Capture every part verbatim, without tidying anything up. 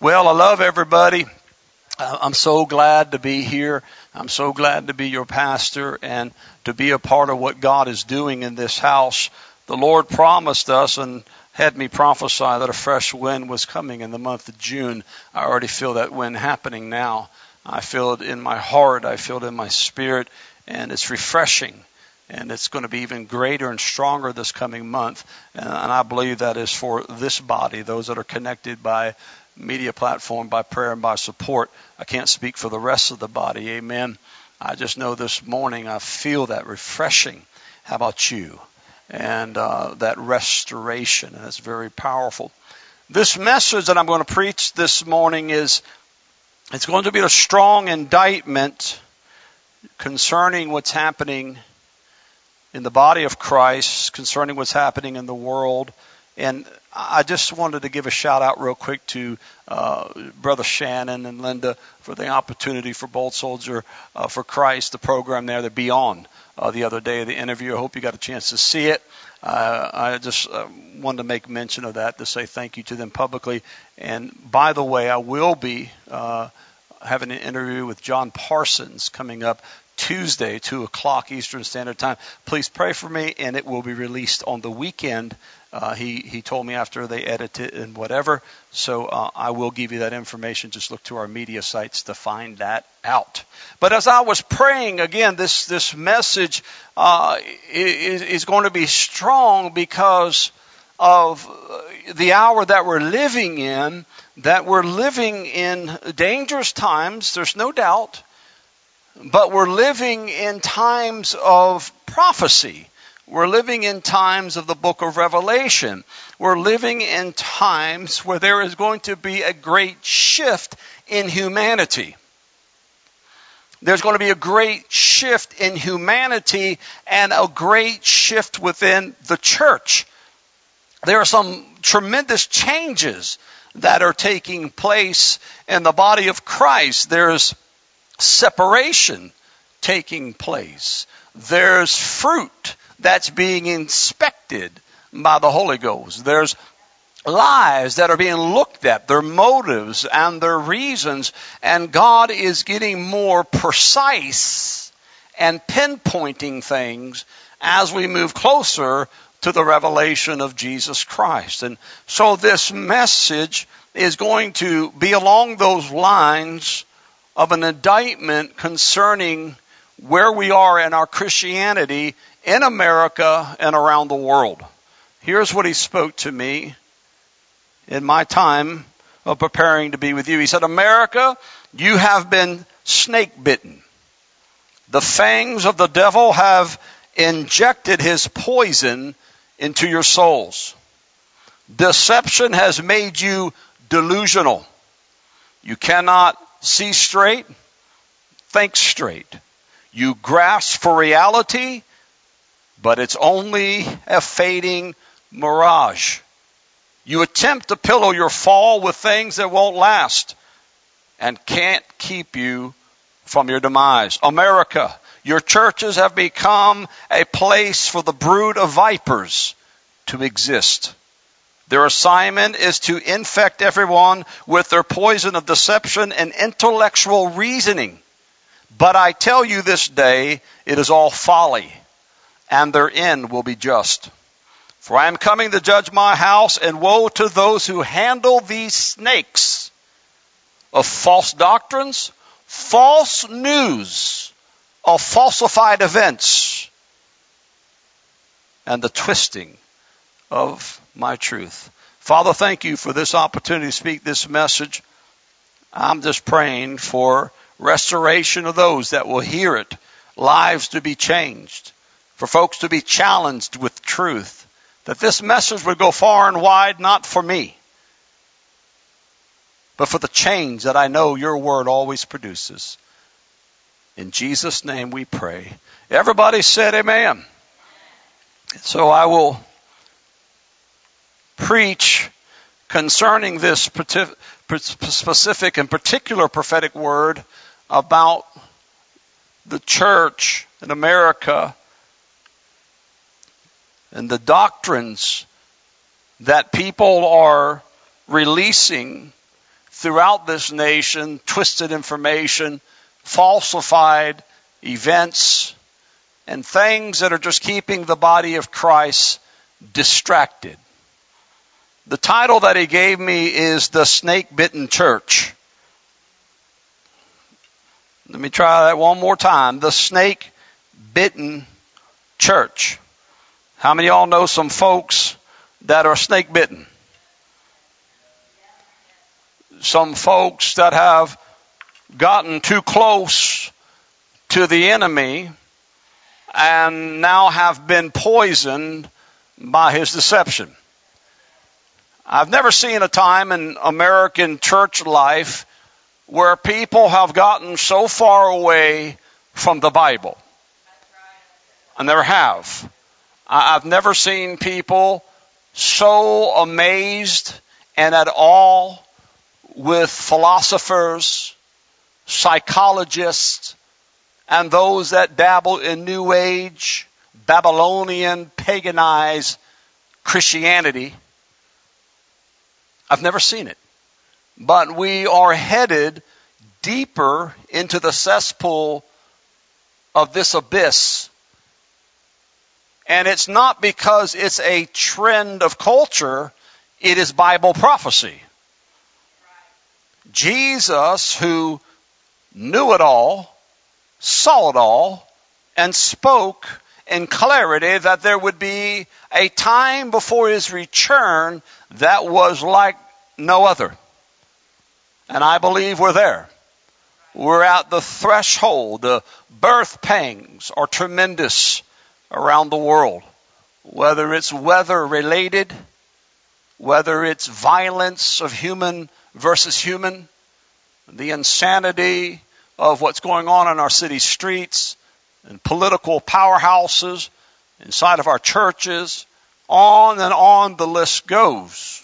Well, I love everybody. I'm so glad to be here. I'm so glad to be your pastor and to be a part of what God is doing in this house. The Lord promised us and had me prophesy that a fresh wind was coming in the month of June. I already feel that wind happening now. I feel it in my heart. I feel it in my spirit, and it's refreshing. And it's going to be even greater and stronger this coming month. And I believe that is for this body, those that are connected by media platform, by prayer, and by support. I can't speak for the rest of the body. Amen. I just know this morning I feel that refreshing. How about you? And uh, that restoration. And it's very powerful. This message that I'm going to preach this morning is, it's going to be a strong indictment concerning what's happening in the body of Christ, concerning what's happening in the world. And I just wanted to give a shout out real quick to uh, Brother Shannon and Linda for the opportunity for Bold Soldier uh, for Christ, the program there, the Beyond, uh, the other day of the interview. I hope you got a chance to see it. Uh, I just uh, wanted to make mention of that, to say thank you to them publicly. And by the way, I will be uh, having an interview with John Parsons coming up Tuesday, two o'clock Eastern Standard Time. Please pray for me, and it will be released on the weekend. Uh, he, he told me after they edit it and whatever. So uh, I will give you that information. Just look to our media sites to find that out. But as I was praying, again, this, this message uh, is, is going to be strong because of the hour that we're living in, that we're living in dangerous times. There's no doubt. But we're living in times of prophecy. We're living in times of the book of Revelation. We're living in times where there is going to be a great shift in humanity. There's going to be a great shift in humanity and a great shift within the church. There are some tremendous changes that are taking place in the body of Christ. There's separation taking place. There's fruit that's being inspected by the Holy Ghost. There's lives that are being looked at, their motives and their reasons, and God is getting more precise and pinpointing things as we move closer to the revelation of Jesus Christ. And so this message is going to be along those lines of an indictment concerning where we are in our Christianity in America and around the world. Here's what he spoke to me in my time of preparing to be with you. He said, America, you have been snake bitten. The fangs of the devil have injected his poison into your souls. Deception has made you delusional. You cannot see straight, think straight. You grasp for reality, but it's only a fading mirage. You attempt to pillow your fall with things that won't last and can't keep you from your demise. America, your churches have become a place for the brood of vipers to exist. Their assignment is to infect everyone with their poison of deception and intellectual reasoning. But I tell you this day, it is all folly, and their end will be just. For I am coming to judge my house, and woe to those who handle these snakes of false doctrines, false news, of falsified events, and the twisting of my truth. Father, thank you for this opportunity to speak this message. I'm just praying for restoration of those that will hear it, lives to be changed, for folks to be challenged with truth, that this message would go far and wide, not for me, but for the change that I know your word always produces. In Jesus' name we pray. Everybody said amen. So I will preach concerning this specific and particular prophetic word about the church in America and the doctrines that people are releasing throughout this nation, twisted information, falsified events, and things that are just keeping the body of Christ distracted. The title that he gave me is The Snake-Bitten Church. Let me try that one more time. The Snake-Bitten Church. How many of y'all know some folks that are snake-bitten? Some folks that have gotten too close to the enemy and now have been poisoned by his deception. I've never seen a time in American church life where people have gotten so far away from the Bible. I never have. I've never seen people so amazed and at awe with philosophers, psychologists, and those that dabble in New Age, Babylonian, paganized Christianity. I've never seen it. But we are headed deeper into the cesspool of this abyss. And it's not because it's a trend of culture, it is Bible prophecy. Jesus, who knew it all, saw it all, and spoke in clarity that there would be a time before his return that was like no other. And I believe we're there. We're at the threshold. The birth pangs are tremendous around the world. Whether it's weather related, whether it's violence of human versus human, the insanity of what's going on in our city streets and political powerhouses inside of our churches, on and on the list goes.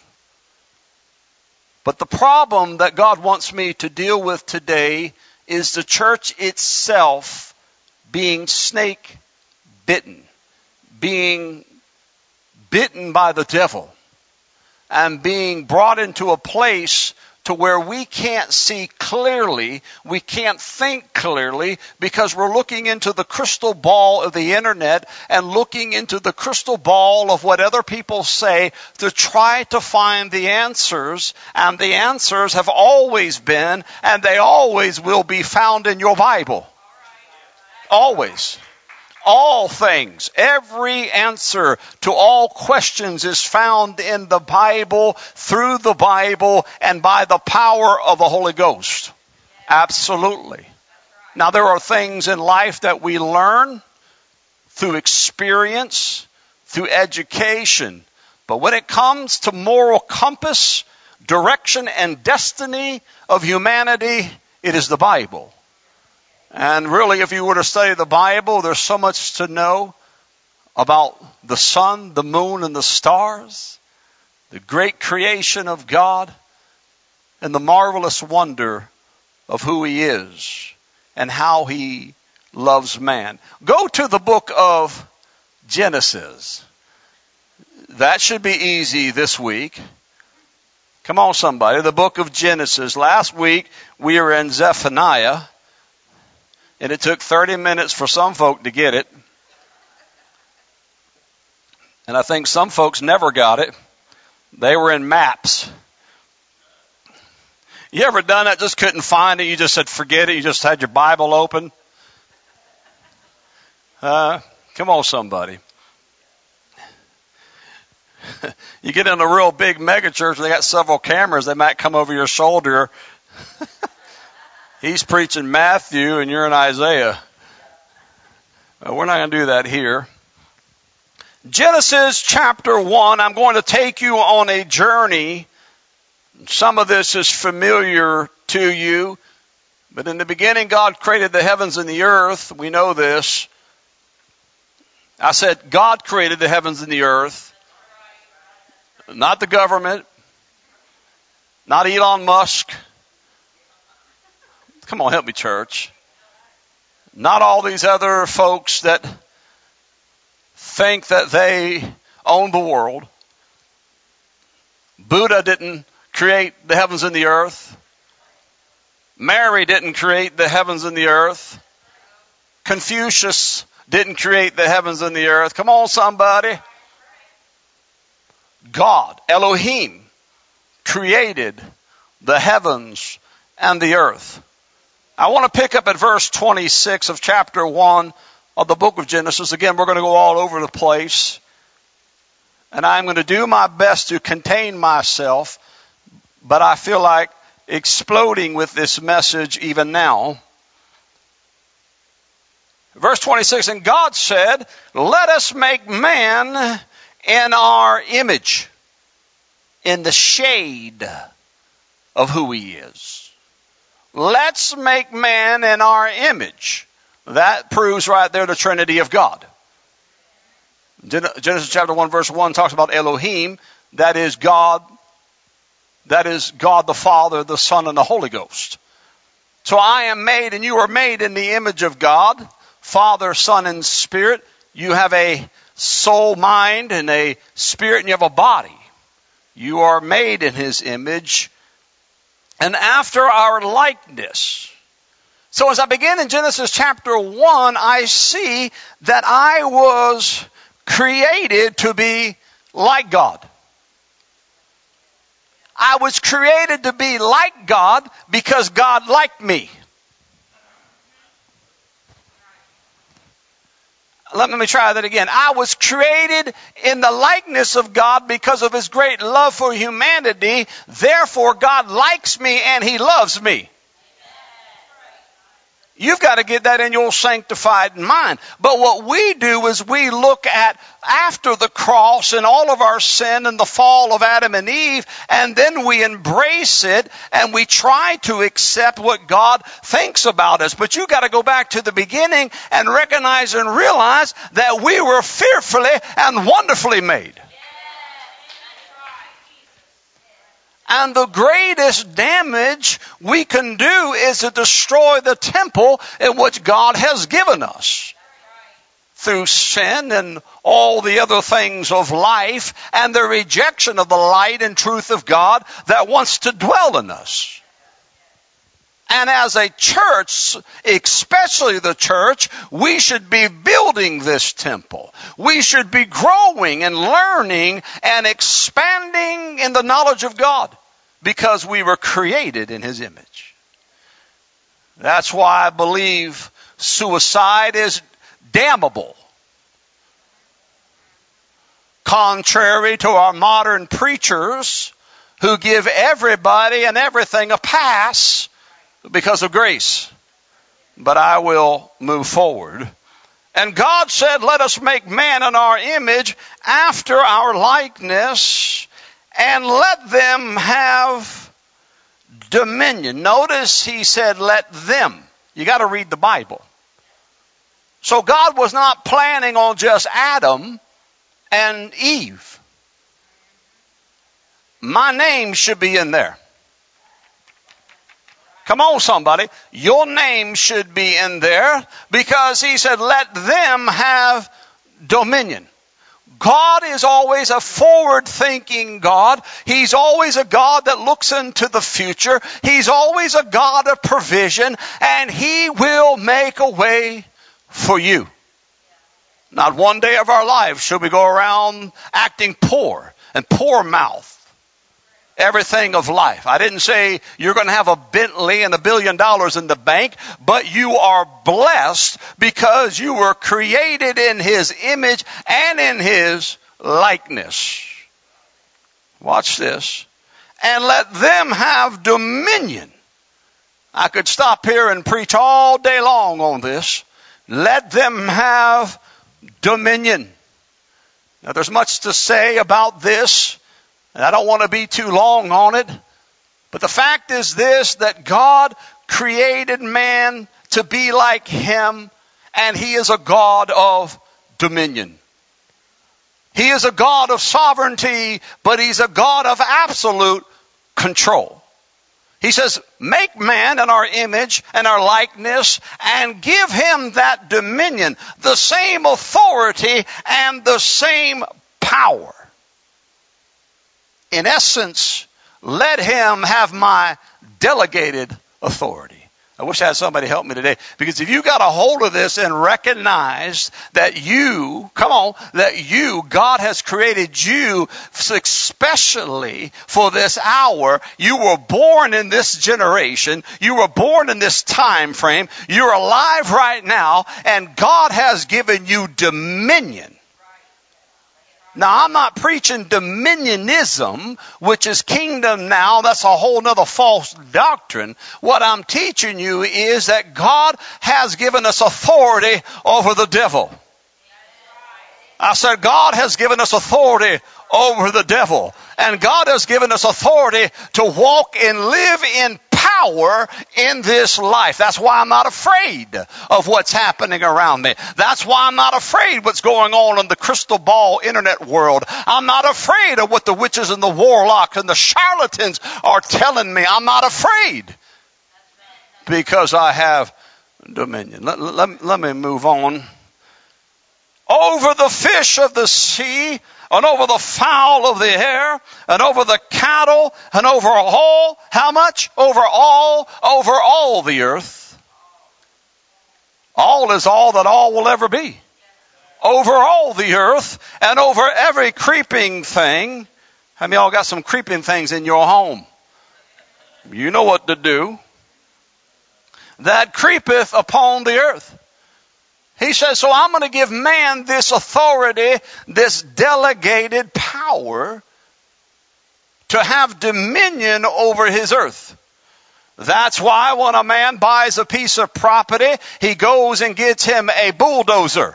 But the problem that God wants me to deal with today is the church itself being snake bitten, being bitten by the devil, and being brought into a place to where we can't see clearly, we can't think clearly, because we're looking into the crystal ball of the internet and looking into the crystal ball of what other people say to try to find the answers. And the answers have always been, and they always will be found in your Bible. Always. All things, every answer to all questions is found in the Bible, through the Bible, and by the power of the Holy Ghost. Absolutely. Now, there are things in life that we learn through experience, through education. But when it comes to moral compass, direction, and destiny of humanity, it is the Bible. And really, if you were to study the Bible, there's so much to know about the sun, the moon, and the stars, the great creation of God, and the marvelous wonder of who He is and how He loves man. Go to the book of Genesis. That should be easy this week. Come on, somebody. The book of Genesis. Last week, we were in Zephaniah. And it took thirty minutes for some folk to get it. And I think some folks never got it. They were in maps. You ever done that? Just couldn't find it. You just said, forget it. You just had your Bible open. Uh, come on, somebody. You get in a real big mega church, they got several cameras. They might come over your shoulder. He's preaching Matthew and you're in Isaiah. Well, we're not going to do that here. Genesis chapter one, I'm going to take you on a journey. Some of this is familiar to you. But in the beginning, God created the heavens and the earth. We know this. I said God created the heavens and the earth. Not the government. Not Elon Musk. Come on, help me, church. Not all these other folks that think that they own the world. Buddha didn't create the heavens and the earth. Mary didn't create the heavens and the earth. Confucius didn't create the heavens and the earth. Come on, somebody. God, Elohim, created the heavens and the earth. I want to pick up at verse twenty-six of chapter one of the book of Genesis. Again, we're going to go all over the place. And I'm going to do my best to contain myself, but I feel like exploding with this message even now. Verse twenty-six, and God said, let us make man in our image, in the shade of who he is. Let's make man in our image. That proves right there the Trinity of God. Genesis chapter one verse one talks about Elohim. That is God. That is God the Father, the Son, and the Holy Ghost. So I am made and you are made in the image of God, Father, Son, and Spirit. You have a soul, mind, and a spirit, and you have a body. You are made in his image and after our likeness. So as I begin in Genesis chapter one, I see that I was created to be like God. I was created to be like God because God liked me. Let me try that again. I was created in the likeness of God because of his great love for humanity. Therefore, God likes me and he loves me. You've got to get that in your sanctified mind. But what we do is we look at after the cross and all of our sin and the fall of Adam and Eve, and then we embrace it and we try to accept what God thinks about us. But you've got to go back to the beginning and recognize and realize that we were fearfully and wonderfully made. And the greatest damage we can do is to destroy the temple in which God has given us through sin and all the other things of life and the rejection of the light and truth of God that wants to dwell in us. And as a church, especially the church, we should be building this temple. We should be growing and learning and expanding in the knowledge of God because we were created in his image. That's why I believe suicide is damnable. Contrary to our modern preachers who give everybody and everything a pass because of grace. But I will move forward. And God said, let us make man in our image after our likeness and let them have dominion. Notice he said, let them. You got to read the Bible. So God was not planning on just Adam and Eve. My name should be in there. Come on, somebody. Your name should be in there because he said, let them have dominion. God is always a forward-thinking God. He's always a God that looks into the future. He's always a God of provision, and he will make a way for you. Not one day of our life should we go around acting poor and poor mouth. Everything of life. I didn't say you're going to have a Bentley and a billion dollars in the bank, but you are blessed because you were created in his image and in his likeness. Watch this. And let them have dominion. I could stop here and preach all day long on this. Let them have dominion. Now there's much to say about this. And I don't want to be too long on it. But the fact is this, that God created man to be like him, and he is a God of dominion. He is a God of sovereignty, but he's a God of absolute control. He says, make man in our image and our likeness and give him that dominion, the same authority and the same power. In essence, let him have my delegated authority. I wish I had somebody help me today. Because if you got a hold of this and recognize that you, come on, that you, God has created you especially for this hour. You were born in this generation. You were born in this time frame. You're alive right now, and God has given you dominion. Now, I'm not preaching dominionism, which is kingdom now. That's a whole nother false doctrine. What I'm teaching you is that God has given us authority over the devil. I said God has given us authority over the devil. And God has given us authority to walk and live in power in this life. That's why I'm not afraid of what's happening around me. That's why I'm not afraid what's going on in the crystal ball internet world. I'm not afraid of what the witches and the warlocks and the charlatans are telling me. I'm not afraid because I have dominion. Let, let, let me move on. Over the fish of the sea, and over the fowl of the air, and over the cattle, and over all, how much? Over all, over all the earth. All is all that all will ever be. Over all the earth, and over every creeping thing. How many of y'all got some creeping things in your home? You know what to do. That creepeth upon the earth. He says, so I'm going to give man this authority, this delegated power to have dominion over his earth. That's why when a man buys a piece of property, he goes and gets him a bulldozer.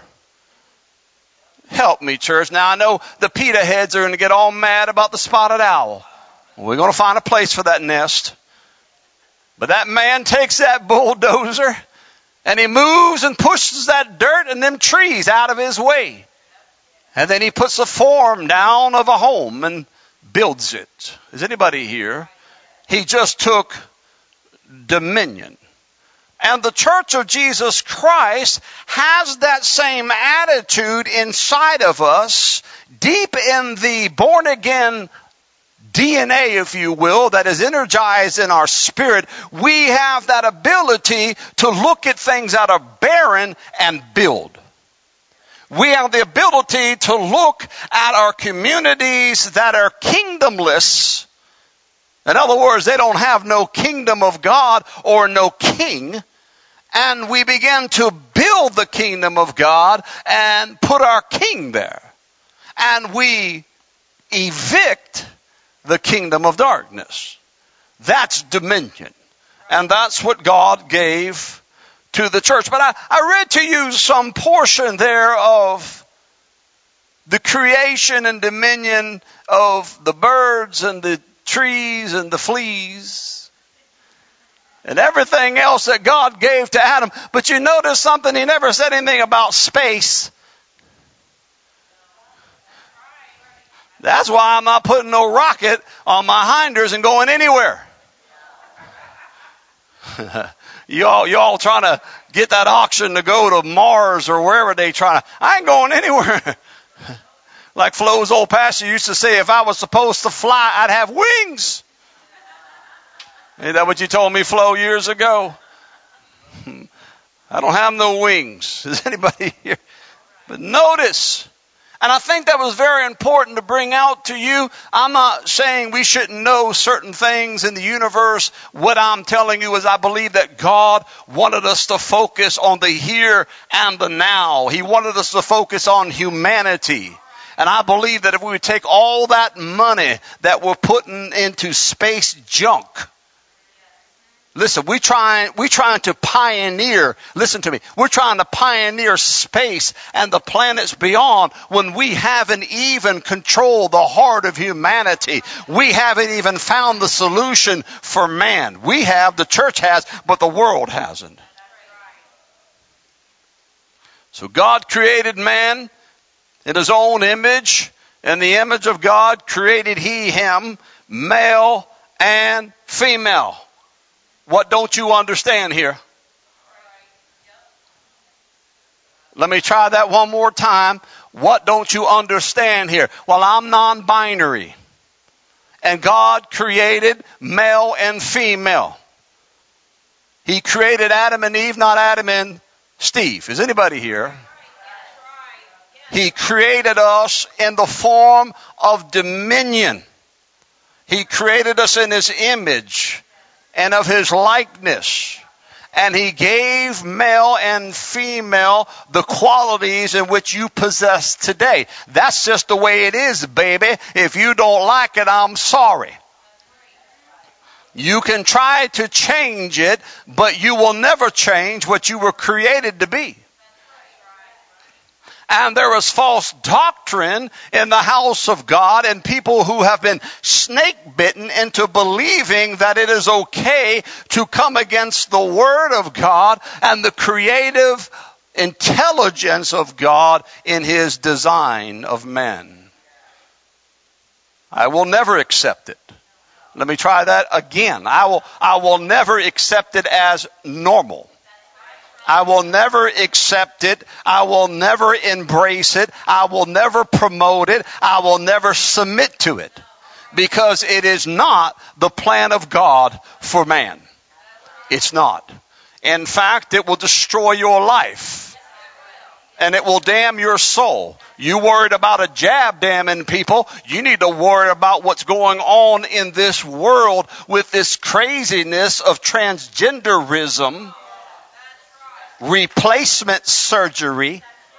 Help me, church. Now, I know the PETA heads are going to get all mad about the spotted owl. We're going to find a place for that nest. But that man takes that bulldozer, and he moves and pushes that dirt and them trees out of his way. And then he puts a form down of a home and builds it. Is anybody here? He just took dominion. And the Church of Jesus Christ has that same attitude inside of us, deep in the born-again D N A, if you will, that is energized in our spirit. We have that ability to look at things that are barren and build. We have the ability to look at our communities that are kingdomless. In other words, they don't have no kingdom of God or no king. And we begin to build the kingdom of God and put our king there. And we evict the kingdom of darkness. That's dominion. And that's what God gave to the church. But I, I read to you some portion there of the creation and dominion of the birds and the trees and the fleas and everything else that God gave to Adam. But you notice something, he never said anything about space. That's why I'm not putting no rocket on my hinders and going anywhere. y'all, y'all trying to get that auction to go to Mars or wherever they trying to. I ain't going anywhere. Like Flo's old pastor used to say, if I was supposed to fly, I'd have wings. Ain't that what you told me, Flo, years ago? I don't have no wings. Is anybody here? But notice. And I think that was very important to bring out to you. I'm not saying we shouldn't know certain things in the universe. What I'm telling you is I believe that God wanted us to focus on the here and the now. He wanted us to focus on humanity. And I believe that if we would take all that money that we're putting into space junk. Listen, we trying, we trying to pioneer, listen to me, we're trying to pioneer space and the planets beyond when we haven't even controlled the heart of humanity. We haven't even found the solution for man. We have, the church has, but the world hasn't. So God created man in his own image. In the image of God created he him, male and female. What don't you understand here? Let me try that one more time. What don't you understand here? Well, I'm non-binary. And God created male and female. He created Adam and Eve, not Adam and Steve. Is anybody here? He created us in the form of dominion. He created us in his image and of his likeness. And he gave male and female the qualities in which you possess today. That's just the way it is, baby. If you don't like it, I'm sorry. You can try to change it, but you will never change what you were created to be. And there is false doctrine in the house of God, and people who have been snake bitten into believing that it is okay to come against the Word of God and the creative intelligence of God in his design of men. I will never accept it. Let me try that again. I will, I will never accept it as normal. I will never accept it. I will never embrace it. I will never promote it. I will never submit to it. Because it is not the plan of God for man. It's not. In fact, it will destroy your life. And it will damn your soul. You worried about a jab damning people. You need to worry about what's going on in this world with this craziness of transgenderism, replacement surgery,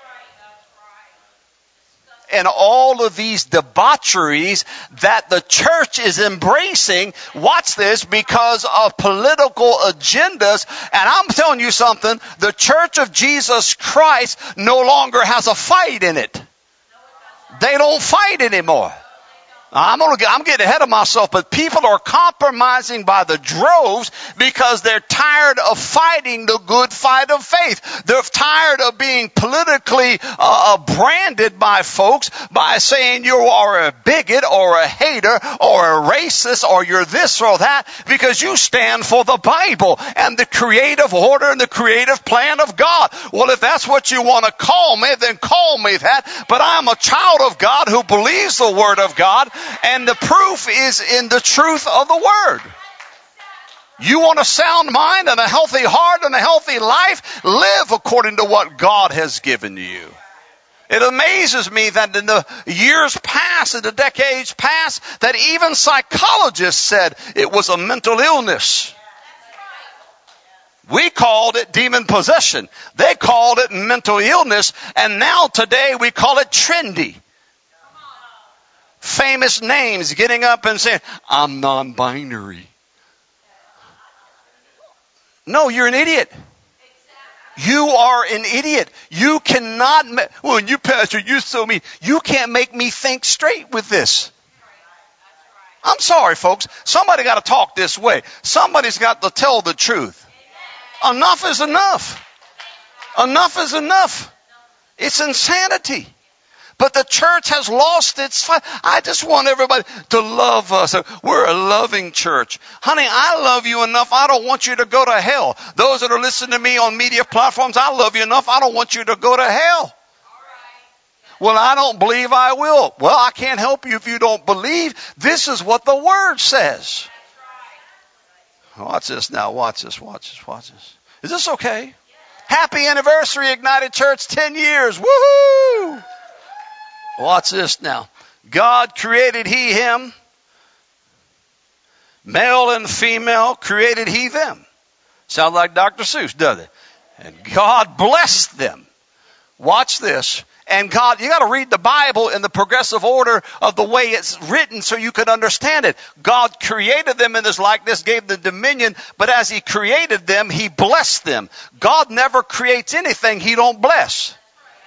and all of these debaucheries that the church is embracing. Watch this, because of political agendas. And I'm telling you something, the Church of Jesus Christ no longer has a fight in it. They don't fight anymore. I'm gonna get, I'm getting ahead of myself, but people are compromising by the droves because they're tired of fighting the good fight of faith. They're tired of being politically uh, branded by folks by saying you are a bigot or a hater or a racist or you're this or that, because you stand for the Bible and the creative order and the creative plan of God. Well, if that's what you want to call me, then call me that. But I'm a child of God who believes the Word of God. And the proof is in the truth of the Word. You want a sound mind and a healthy heart and a healthy life? Live according to what God has given you. It amazes me that in the years past, in the decades past, that even psychologists said it was a mental illness. We called it demon possession. They called it mental illness. And now today we call it trendy. Famous names getting up and saying, I'm non-binary. No, you're an idiot. You are an idiot. You cannot, ma- well, you pastor, you so mean. You can't make me think straight with this. I'm sorry, folks. Somebody got to talk this way. Somebody's got to tell the truth. Enough is enough. Enough is enough. It's insanity. But the church has lost its fight. I just want everybody to love us. We're a loving church. Honey, I love you enough. I don't want you to go to hell. Those that are listening to me on media platforms, I love you enough. I don't want you to go to hell. Well, I don't believe I will. Well, I can't help you if you don't believe. This is what the Word says. Watch this now. Watch this. Watch this. Watch this. Is this okay? Happy anniversary, Ignited Church. Ten years. Woohoo! Watch this now. God created he him. Male and female created he them. Sounds like Doctor Seuss, doesn't it? And God blessed them. Watch this. And God, you got to read the Bible in the progressive order of the way it's written so you can understand it. God created them in his likeness, gave them dominion, but as he created them, he blessed them. God never creates anything he don't bless.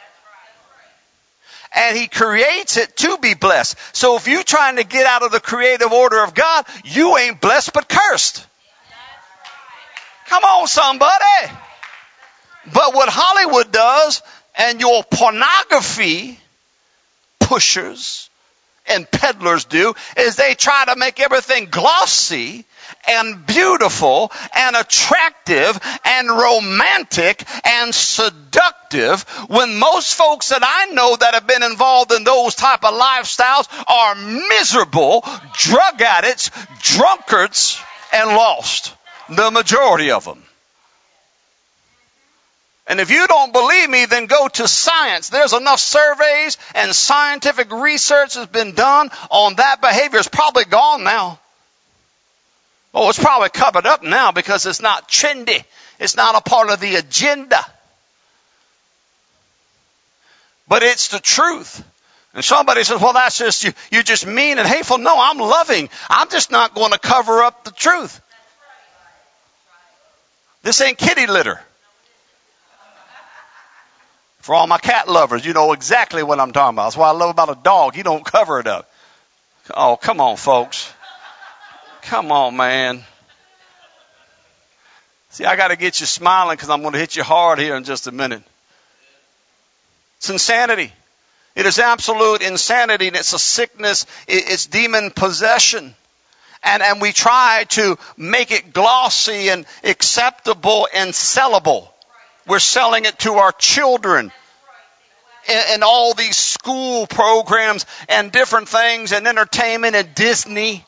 And he creates it to be blessed. So if you're trying to get out of the creative order of God, you ain't blessed but cursed. Come on, somebody. But what Hollywood does and your pornography pushers and peddlers do is they try to make everything glossy and beautiful and attractive and romantic and seductive, when most folks that I know that have been involved in those type of lifestyles are miserable, drug addicts, drunkards, and lost. The majority of them. And if you don't believe me, then go to science. There's enough surveys and scientific research has been done on that behavior. It's probably gone now. Oh, it's probably covered up now because it's not trendy. It's not a part of the agenda. But it's the truth. And somebody says, well, that's just, you, you're just mean and hateful. No, I'm loving. I'm just not going to cover up the truth. This ain't kitty litter. For all my cat lovers, you know exactly what I'm talking about. That's what I love about a dog. He don't cover it up. Oh, come on, folks. Come on, man. See, I got to get you smiling because I'm going to hit you hard here in just a minute. It's insanity. It is absolute insanity, and it's a sickness. It's demon possession. And, and we try to make it glossy and acceptable and sellable. We're selling it to our children in, in all these school programs and different things and entertainment and Disney.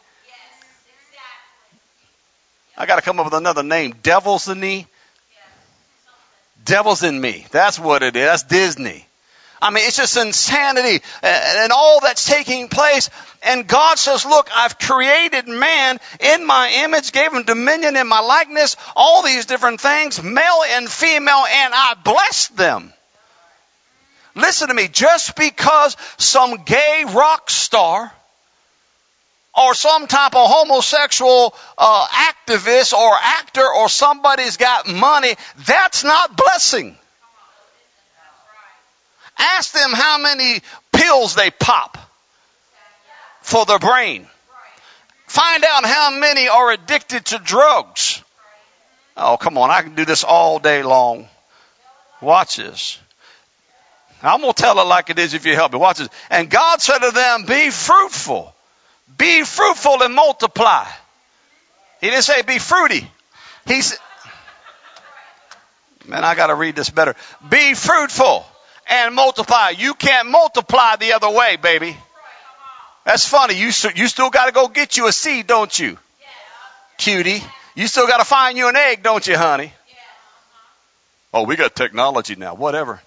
I got to come up with another name. Devil's in me. Devil's in me. That's what it is. That's Disney. I mean, it's just insanity and all that's taking place. And God says, look, I've created man in my image, gave him dominion in my likeness, all these different things, male and female, and I blessed them. Listen to me, just because some gay rock star or some type of homosexual uh, activist or actor or somebody's got money, that's not blessing. Ask them how many pills they pop for their brain. Find out how many are addicted to drugs. Oh, come on. I can do this all day long. Watch this. I'm going to tell it like it is if you help me. Watch this. And God said to them, be fruitful. Be fruitful and multiply. He didn't say be fruity. He said, man, I got to read this better. Be fruitful and multiply. You can't multiply the other way, baby. That's funny. You, you still got to go get you a seed, don't you? Cutie. You still got to find you an egg, don't you, honey? Oh, we got technology now. Whatever.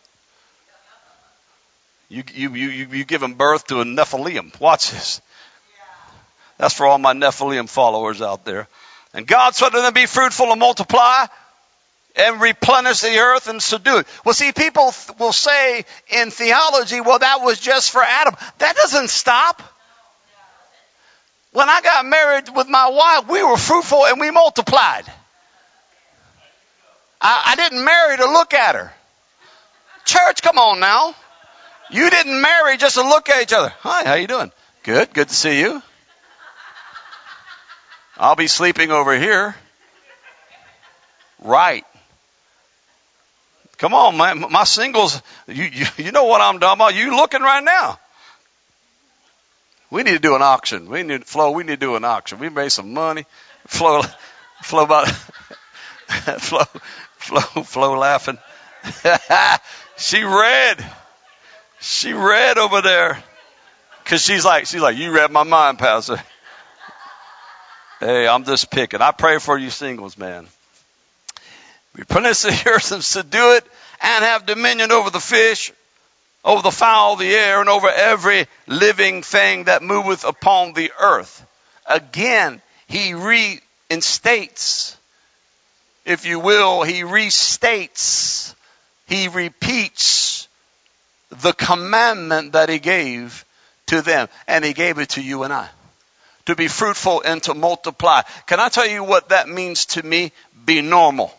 You, you, you, you giving birth to a Nephilim. Watch this. That's for all my Nephilim followers out there. And God said to them, be fruitful and multiply and replenish the earth and subdue it. Well, see, people th- will say in theology, well, that was just for Adam. That doesn't stop. When I got married with my wife, we were fruitful and we multiplied. I, I didn't marry to look at her. Church, come on now. You didn't marry just to look at each other. Hi, how you doing? Good, good to see you. I'll be sleeping over here. Right. Come on, man. My singles, you, you, you know what I'm talking about. You looking right now. We need to do an auction. We need, Flo, we need to do an auction. We made some money. Flo, Flo about, Flo, Flo, Flo laughing. She read. She read over there. Cause she's like, she's like, you read my mind, Pastor. Hey, I'm just picking. I pray for you singles, man. Replenish the earth and subdue it, and have dominion over the fish, over the fowl of the air, and over every living thing that moveth upon the earth. Again, he reinstates, if you will, he restates, he repeats the commandment that he gave to them, and he gave it to you and I. To be fruitful and to multiply. Can I tell you what that means to me? Be normal.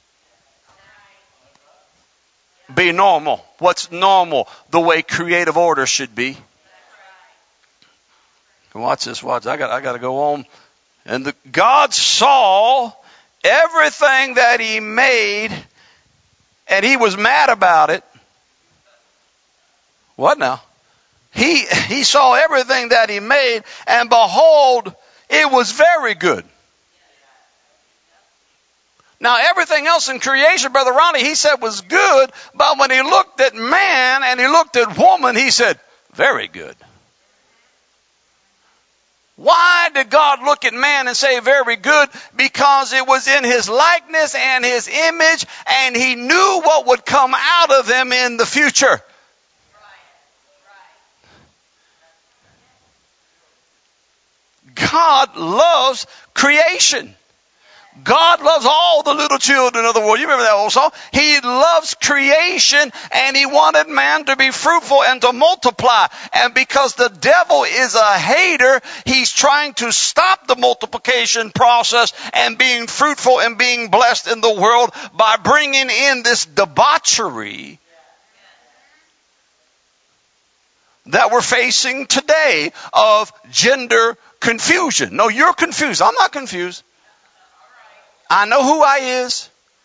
Be normal. What's normal? The way creative order should be. Watch this. Watch. I got. I got to go on. And the, God saw everything that He made, and He was mad about it. What now? He He saw everything that He made, and behold, it was very good. Now, everything else in creation, Brother Ronnie, he said was good, but when he looked at man and he looked at woman, he said, very good. Why did God look at man and say very good? Because it was in his likeness and his image, and he knew what would come out of them in the future. God loves creation. God loves all the little children of the world. You remember that old song? He loves creation, and he wanted man to be fruitful and to multiply. And because the devil is a hater, he's trying to stop the multiplication process and being fruitful and being blessed in the world by bringing in this debauchery that we're facing today of gender confusion. No, you're confused. I'm not confused. I know who I is.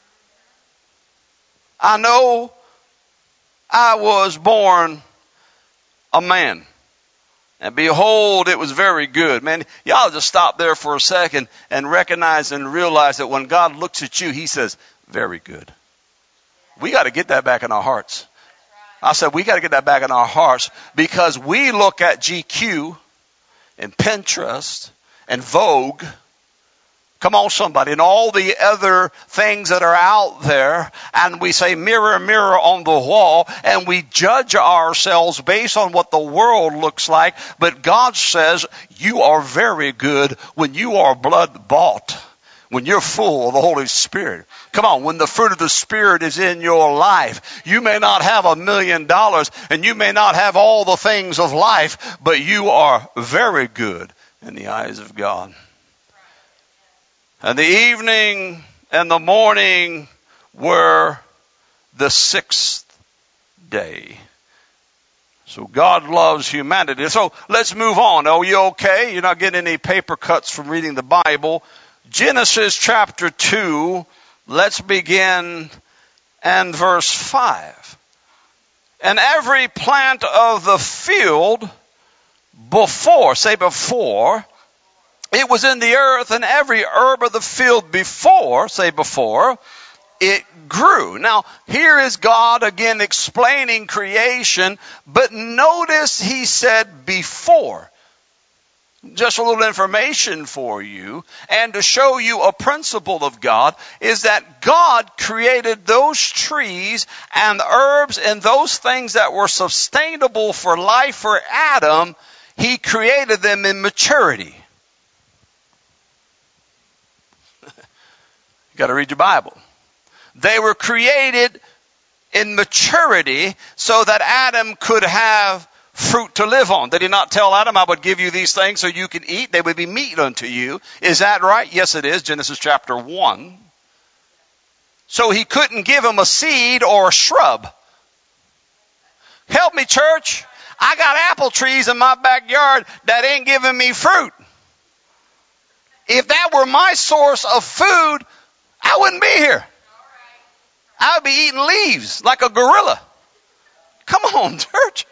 I know I was born a man. And behold, it was very good. Man, y'all just stop there for a second and recognize and realize that when God looks at you, he says, very good. We got to get that back in our hearts. I said, we got to get that back in our hearts, because we look at G Q and Pinterest and Vogue, come on somebody, and all the other things that are out there, and we say mirror, mirror on the wall, and we judge ourselves based on what the world looks like. But God says you are very good when you are blood bought, when you're full of the Holy Spirit. Come on, when the fruit of the Spirit is in your life. You may not have a million dollars, and you may not have all the things of life, but you are very good in the eyes of God. And the evening and the morning were the sixth day. So God loves humanity. So let's move on. Are you okay? You're not getting any paper cuts from reading the Bible. Genesis chapter two, let's begin and verse five. And every plant of the field before, say before, it was in the earth, and every herb of the field before, say before, it grew. Now, here is God again explaining creation, but notice he said before. Just a little information for you, and to show you a principle of God, is that God created those trees and herbs and those things that were sustainable for life for Adam. He created them in maturity. You got to read your Bible. They were created in maturity so that Adam could have fruit to live on. Did he not tell Adam, I would give you these things so you can eat? They would be meat unto you. Is that right? Yes, it is. Genesis chapter one. So he couldn't give him a seed or a shrub. Help me, church. I got apple trees in my backyard that ain't giving me fruit. If that were my source of food, I wouldn't be here. I would be eating leaves like a gorilla. Come on, church.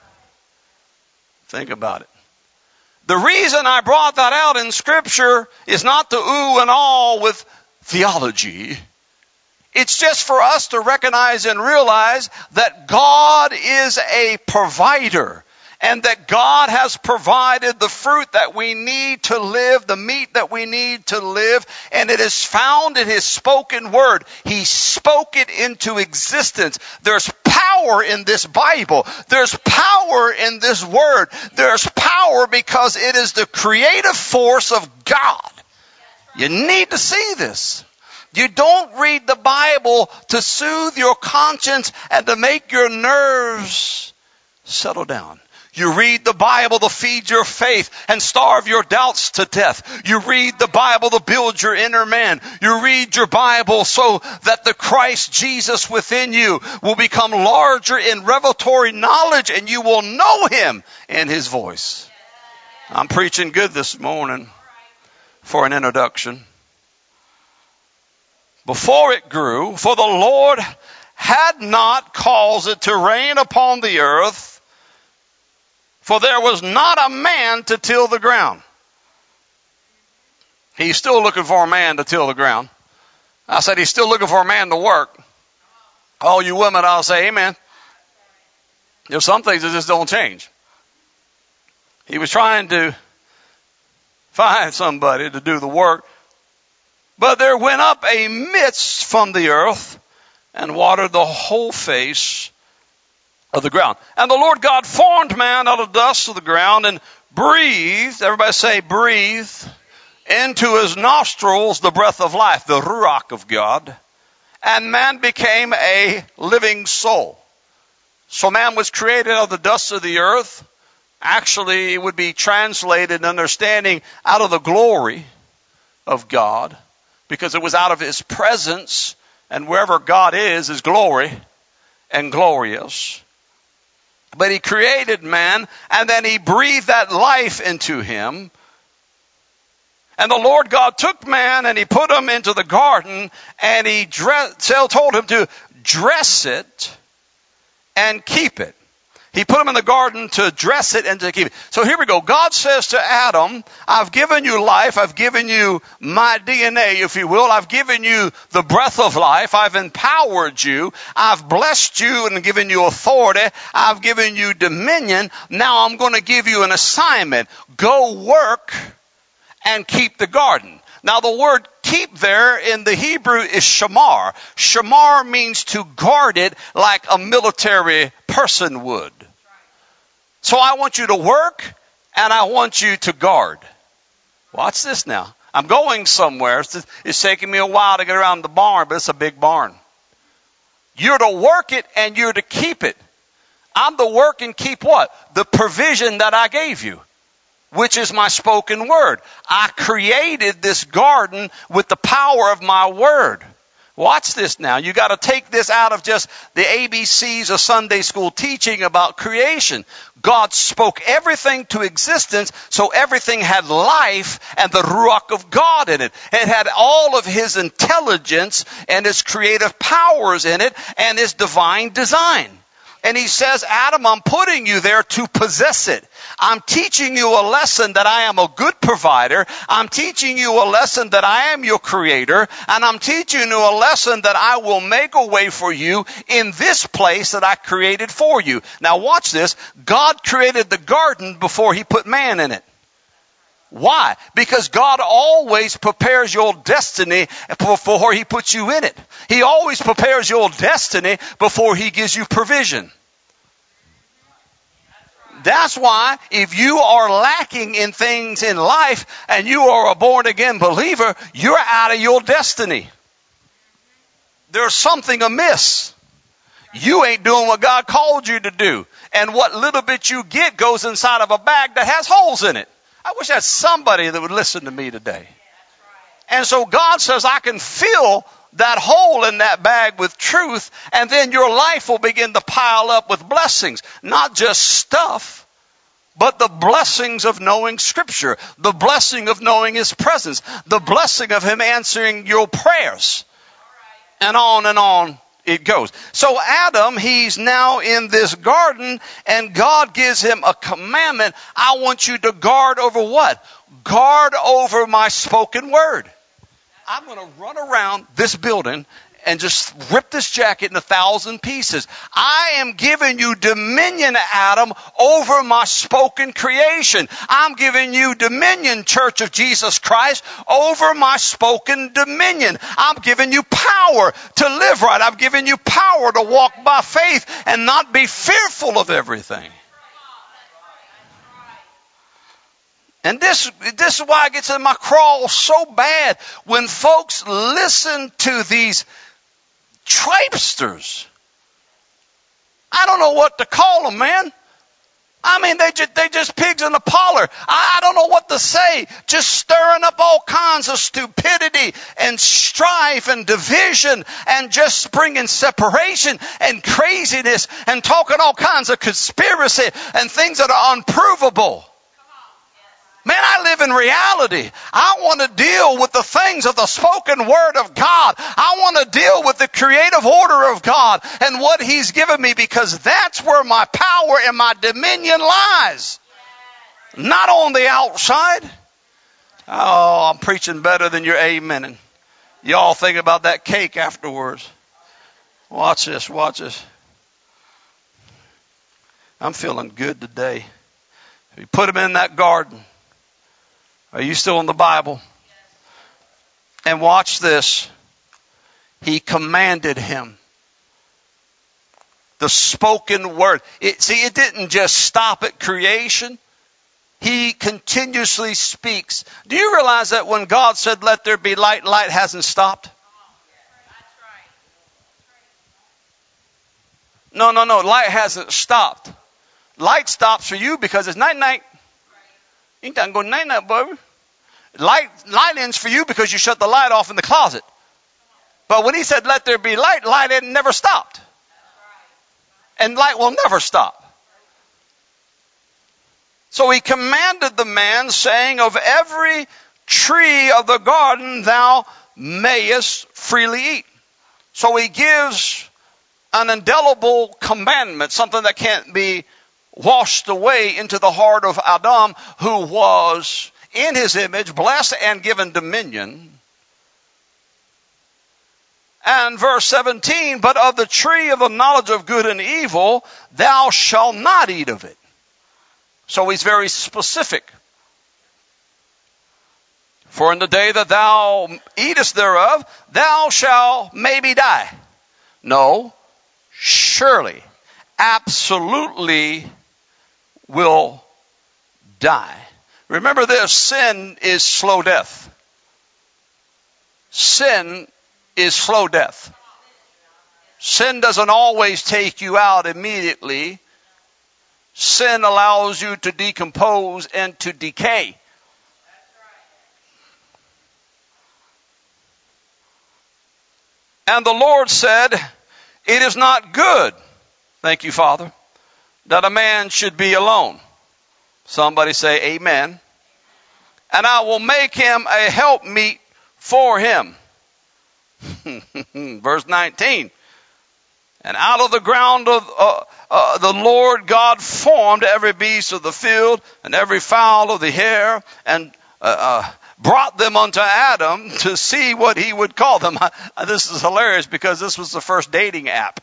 Think about it. The reason I brought that out in Scripture is not to ooh and all with theology. It's just for us to recognize and realize that God is a provider, and that God has provided the fruit that we need to live, the meat that we need to live, and it is found in his spoken word. He spoke it into existence. There's power in this Bible. There's power in this word. There's power because it is the creative force of God. You need to see this. You don't read the Bible to soothe your conscience and to make your nerves settle down. You read the Bible to feed your faith and starve your doubts to death. You read the Bible to build your inner man. You read your Bible so that the Christ Jesus within you will become larger in revelatory knowledge, and you will know him in his voice. I'm preaching good this morning for an introduction. Before it grew, for the Lord had not caused it to rain upon the earth, for there was not a man to till the ground. He's still looking for a man to till the ground. I said he's still looking for a man to work. All you women, I'll say amen. There's some things that just don't change. He was trying to find somebody to do the work. But there went up a mist from the earth and watered the whole face of the ground. And the Lord God formed man out of dust of the ground and breathed, everybody say breathed, into his nostrils the breath of life, the Ruach of God. And man became a living soul. So man was created out of the dust of the earth. Actually, it would be translated in understanding out of the glory of God, because it was out of his presence, and wherever God is, is glory and glorious. But he created man, and then he breathed that life into him. And the Lord God took man, and he put him into the garden, and he dress, told him to dress it and keep it. He put him in the garden to dress it and to keep it. So here we go. God says to Adam, I've given you life. I've given you my D N A, if you will. I've given you the breath of life. I've empowered you. I've blessed you and given you authority. I've given you dominion. Now I'm going to give you an assignment. Go work and keep the garden. Now the word keep there in the Hebrew is shamar. Shamar means to guard it like a military person would. So I want you to work and I want you to guard. Watch this now. I'm going somewhere. It's, it's taking me a while to get around the barn, but it's a big barn. You're to work it and you're to keep it. I'm to work and keep what? The provision that I gave you, which is my spoken word. I created this garden with the power of my word. Watch this now. You got to take this out of just the A B Cs of Sunday school teaching about creation. God spoke everything to existence, so everything had life and the Ruach of God in it. It had all of his intelligence and his creative powers in it and his divine design. And he says, Adam, I'm putting you there to possess it. I'm teaching you a lesson that I am a good provider. I'm teaching you a lesson that I am your creator. And I'm teaching you a lesson that I will make a way for you in this place that I created for you. Now watch this. God created the garden before he put man in it. Why? Because God always prepares your destiny before he puts you in it. He always prepares your destiny before he gives you provision. That's why if you are lacking in things in life and you are a born-again believer, you're out of your destiny. There's something amiss. You ain't doing what God called you to do. And what little bit you get goes inside of a bag that has holes in it. I wish that's somebody that would listen to me today. And so God says, I can fill that hole in that bag with truth, and then your life will begin to pile up with blessings. Not just stuff, but the blessings of knowing Scripture, the blessing of knowing his presence, the blessing of him answering your prayers, and on and on it goes. So Adam, he's now in this garden, and God gives him a commandment. I want you to guard over what? Guard over my spoken word. I'm going to run around this building and just rip this jacket in a thousand pieces. I am giving you dominion, Adam, over my spoken creation. I'm giving you dominion, Church of Jesus Christ, over my spoken dominion. I'm giving you power to live right. I'm giving you power to walk by faith and not be fearful of everything. And this, this is why I get in my crawl so bad when folks listen to these tripesters. I don't know what to call them, man. I mean, they just, they just pigs in a parlor. I, I don't know what to say. Just stirring up all kinds of stupidity and strife and division and just bringing separation and craziness and talking all kinds of conspiracy and things that are unprovable. Man, I live in reality. I want to deal with the things of the spoken word of God. I want to deal with the creative order of God and what he's given me, because that's where my power and my dominion lies. Not on the outside. Oh, I'm preaching better than you're amening. Y'all think about that cake afterwards. Watch this, watch this. I'm feeling good today. You put him in that garden. Are you still in the Bible? And watch this. He commanded him. The spoken word. It, see, it didn't just stop at creation. He continuously speaks. Do you realize that when God said, let there be light, light hasn't stopped? No, no, no. Light hasn't stopped. Light stops for you because it's night-night. You ain't go night-night, baby. Light, light ends for you because you shut the light off in the closet. But when he said, let there be light, light had never stopped. And light will never stop. So he commanded the man, saying, of every tree of the garden thou mayest freely eat. So he gives an indelible commandment, something that can't be washed away into the heart of Adam, who was in his image, blessed and given dominion. And verse seventeen, but of the tree of the knowledge of good and evil, thou shalt not eat of it. So he's very specific. For in the day that thou eatest thereof, thou shalt maybe die. No, surely, absolutely will die. Remember this, sin is slow death. Sin is slow death. Sin doesn't always take you out immediately. Sin allows you to decompose and to decay. And the Lord said, it is not good, thank you, Father, that a man should be alone. Somebody say amen. And I will make him a helpmeet for him. Verse nineteen. And out of the ground of uh, uh, the Lord God formed every beast of the field and every fowl of the air, and uh, uh, brought them unto Adam to see what he would call them. This is hilarious because this was the first dating app.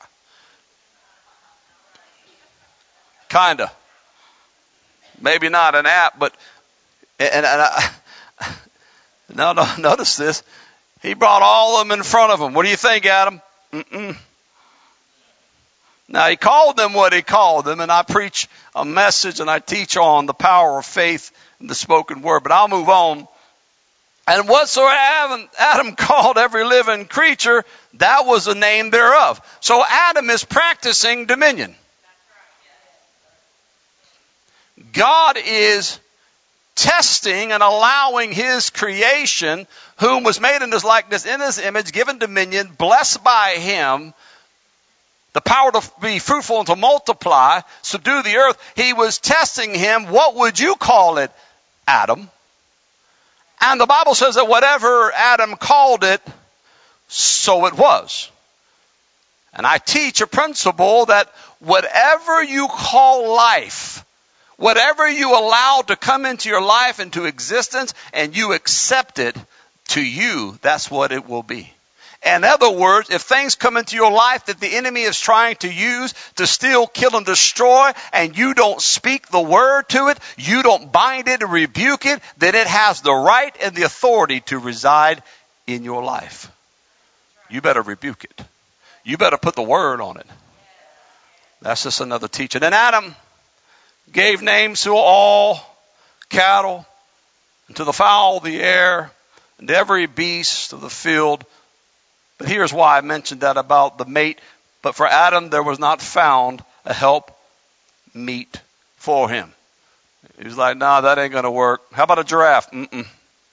Kinda. Maybe not an app, but and, and I, no, no. Notice this. He brought all of them in front of him. What do you think, Adam? Mm-mm. Now, he called them what he called them, and I preach a message and I teach on the power of faith in the spoken word, but I'll move on. And whatsoever Adam called every living creature, that was the name thereof. So Adam is practicing dominion. God is testing and allowing his creation, whom was made in his likeness, in his image, given dominion, blessed by him, the power to be fruitful and to multiply, subdue the earth. He was testing him. What would you call it, Adam? And the Bible says that whatever Adam called it, so it was. And I teach a principle that whatever you call life, whatever you allow to come into your life, into existence, and you accept it, to you, that's what it will be. In other words, if things come into your life that the enemy is trying to use to steal, kill, and destroy, and you don't speak the word to it, you don't bind it and rebuke it, then it has the right and the authority to reside in your life. You better rebuke it. You better put the word on it. That's just another teaching. And Adam gave names to all cattle, and to the fowl of the air, and to every beast of the field. But here's why I mentioned that about the mate. But for Adam there was not found a help meet for him. He was like, nah, that ain't going to work. How about a giraffe? Mm-mm.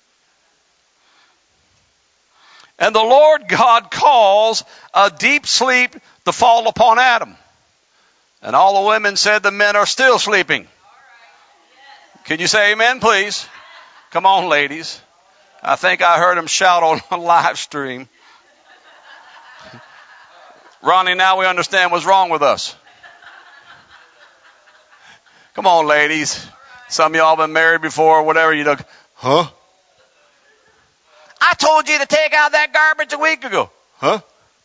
And the Lord God calls a deep sleep to fall upon Adam. And all the women said the men are still sleeping. Can you say amen, please? Come on, ladies. I think I heard him shout on a live stream. Ronnie, now we understand what's wrong with us. Come on, ladies. Some of y'all been married before or whatever. You know, huh? I told you to take out that garbage a week ago. Huh?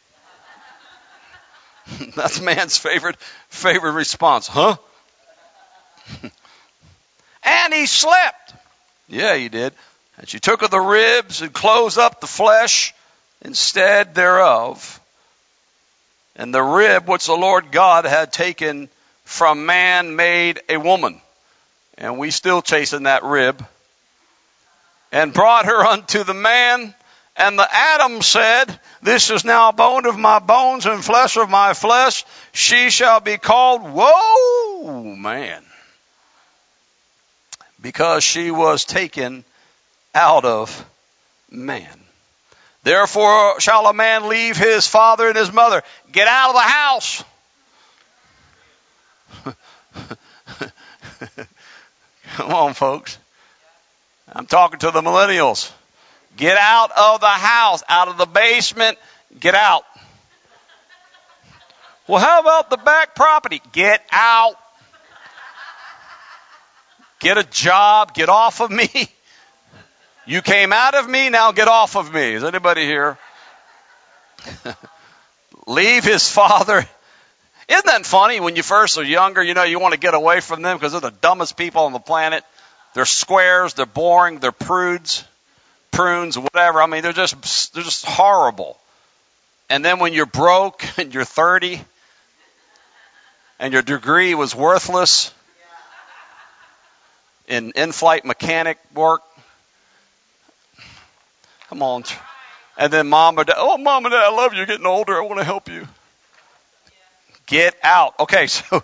That's man's favorite, favorite response. Huh? And he slept. Yeah, he did. And she took of the ribs and closed up the flesh instead thereof. And the rib which the Lord God had taken from man made a woman. And we still chasing that rib. And brought her unto the man. And the Adam said, this is now bone of my bones and flesh of my flesh. She shall be called, whoa, man. Because she was taken out of man. Therefore shall a man leave his father and his mother. Get out of the house. Come on, folks. I'm talking to the millennials. Get out of the house, out of the basement, get out. Well, how about the back property? Get out. Get a job, get off of me. You came out of me, now get off of me. Is anybody here? Leave his father. Isn't that funny? When you first are younger, you know, you want to get away from them because they're the dumbest people on the planet. They're squares, they're boring, they're prudes, prunes, whatever. I mean, they're just, they're just horrible. And then when you're broke and you're thirty and your degree was worthless in in-flight mechanic work, come on. And then mom or dad, oh, mom and dad, I love you. You're getting older. I want to help you. Get out. Okay, so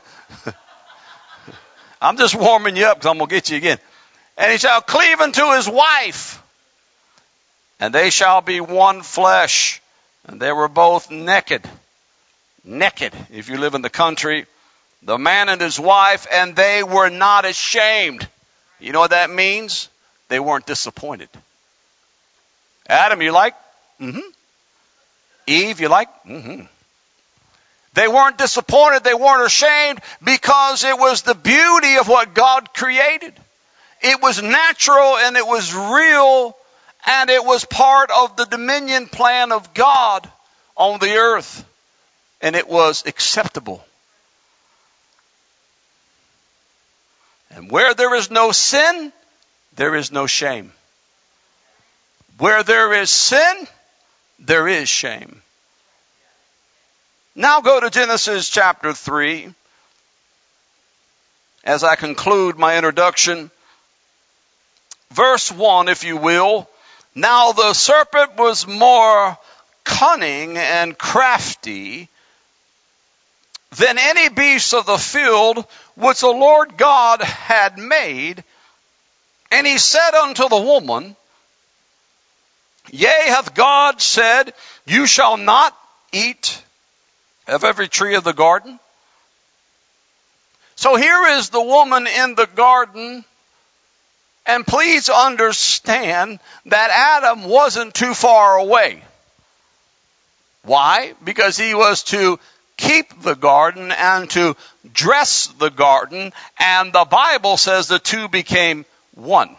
I'm just warming you up because I'm going to get you again. And he shall cleave unto his wife, and they shall be one flesh. And they were both naked. Naked, if you live in the country. The man and his wife, and they were not ashamed. You know what that means? They weren't disappointed. Adam, you like? Mm-hmm. Eve, you like? Mm-hmm. They weren't disappointed. They weren't ashamed because it was the beauty of what God created. It was natural and it was real and it was part of the dominion plan of God on the earth. And it was acceptable. And where there is no sin, there is no shame. Where there is sin, there is shame. Now go to Genesis chapter three. As I conclude my introduction. Verse one, if you will. Now the serpent was more cunning and crafty than any beast of the field which the Lord God had made. And he said unto the woman, Yea, hath God said, You shall not eat of every tree of the garden? So here is the woman in the garden, and please understand that Adam wasn't too far away. Why? Because he was to keep the garden and to dress the garden, and the Bible says the two became one.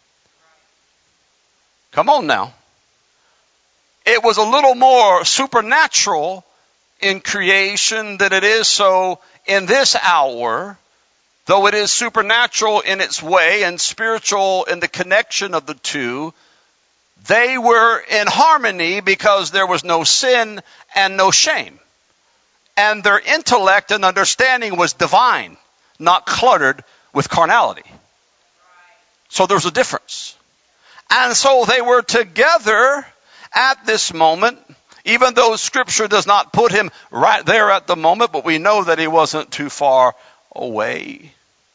Come on now. It was a little more supernatural in creation than it is so in this hour, though it is supernatural in its way and spiritual in the connection of the two. They were in harmony because there was no sin and no shame. And their intellect and understanding was divine, not cluttered with carnality. So there's a difference. And so they were together at this moment, even though Scripture does not put him right there at the moment, but we know that he wasn't too far away.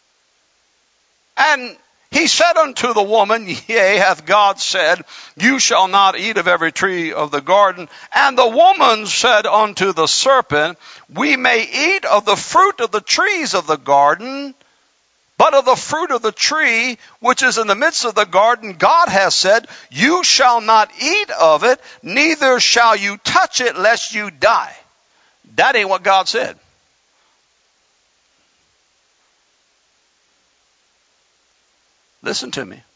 And he said unto the woman, Yea, hath God said, You shall not eat of every tree of the garden. And the woman said unto the serpent, We may eat of the fruit of the trees of the garden, but of the fruit of the tree which is in the midst of the garden, God has said, You shall not eat of it, neither shall you touch it, lest you die. That ain't what God said. Listen to me.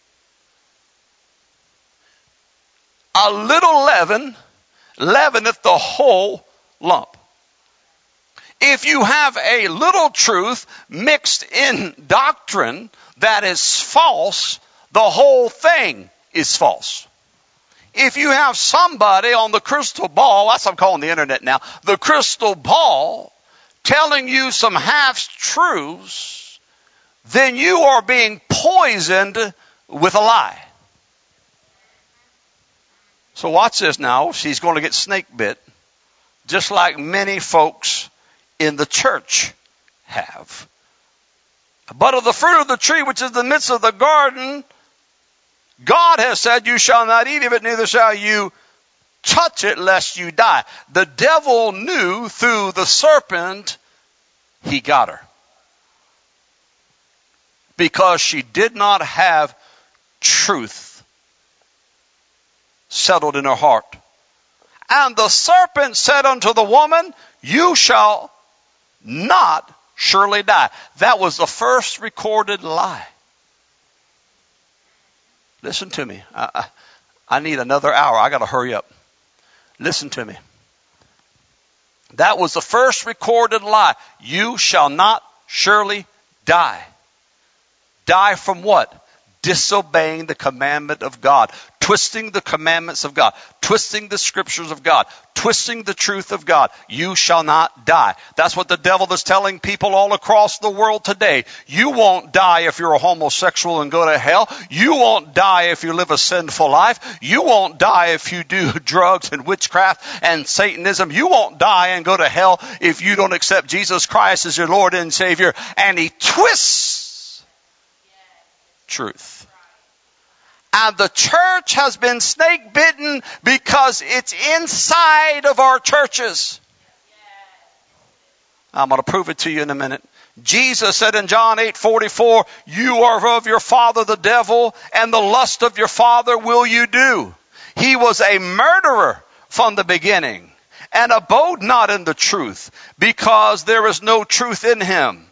A little leaven leaveneth the whole lump. If you have a little truth mixed in doctrine that is false, The whole thing is false. If you have somebody on the crystal ball, that's what I'm calling the internet now, the crystal ball, telling you some half-truths, then you are being poisoned with a lie. So watch this now. She's going to get snake bit, just like many folks in the church have. But of the fruit of the tree which is in the midst of the garden, God has said, you shall not eat of it, neither shall you touch it, lest you die. The devil knew through the serpent he got her, because she did not have truth settled in her heart. And the serpent said unto the woman, you shall not surely die. That was the first recorded lie. Listen to me. I, I, I need another hour. I got to hurry up. Listen to me. That was the first recorded lie. You shall not surely die. Die from what? Disobeying the commandment of God, twisting the commandments of God, twisting the scriptures of God, twisting the truth of God. You shall not die. That's what the devil is telling people all across the world today. You won't die if you're a homosexual and go to hell. You won't die if you live a sinful life. You won't die if you do drugs and witchcraft and Satanism. You won't die and go to hell if you don't accept Jesus Christ as your Lord and Savior. And he twists truth. And the church has been snake bitten because it's inside of our churches. I'm going to prove it to you in a minute. Jesus said in John eight forty-four, you are of your father the devil, and the lust of your father will you do. He was a murderer from the beginning, and abode not in the truth, because there is no truth in him.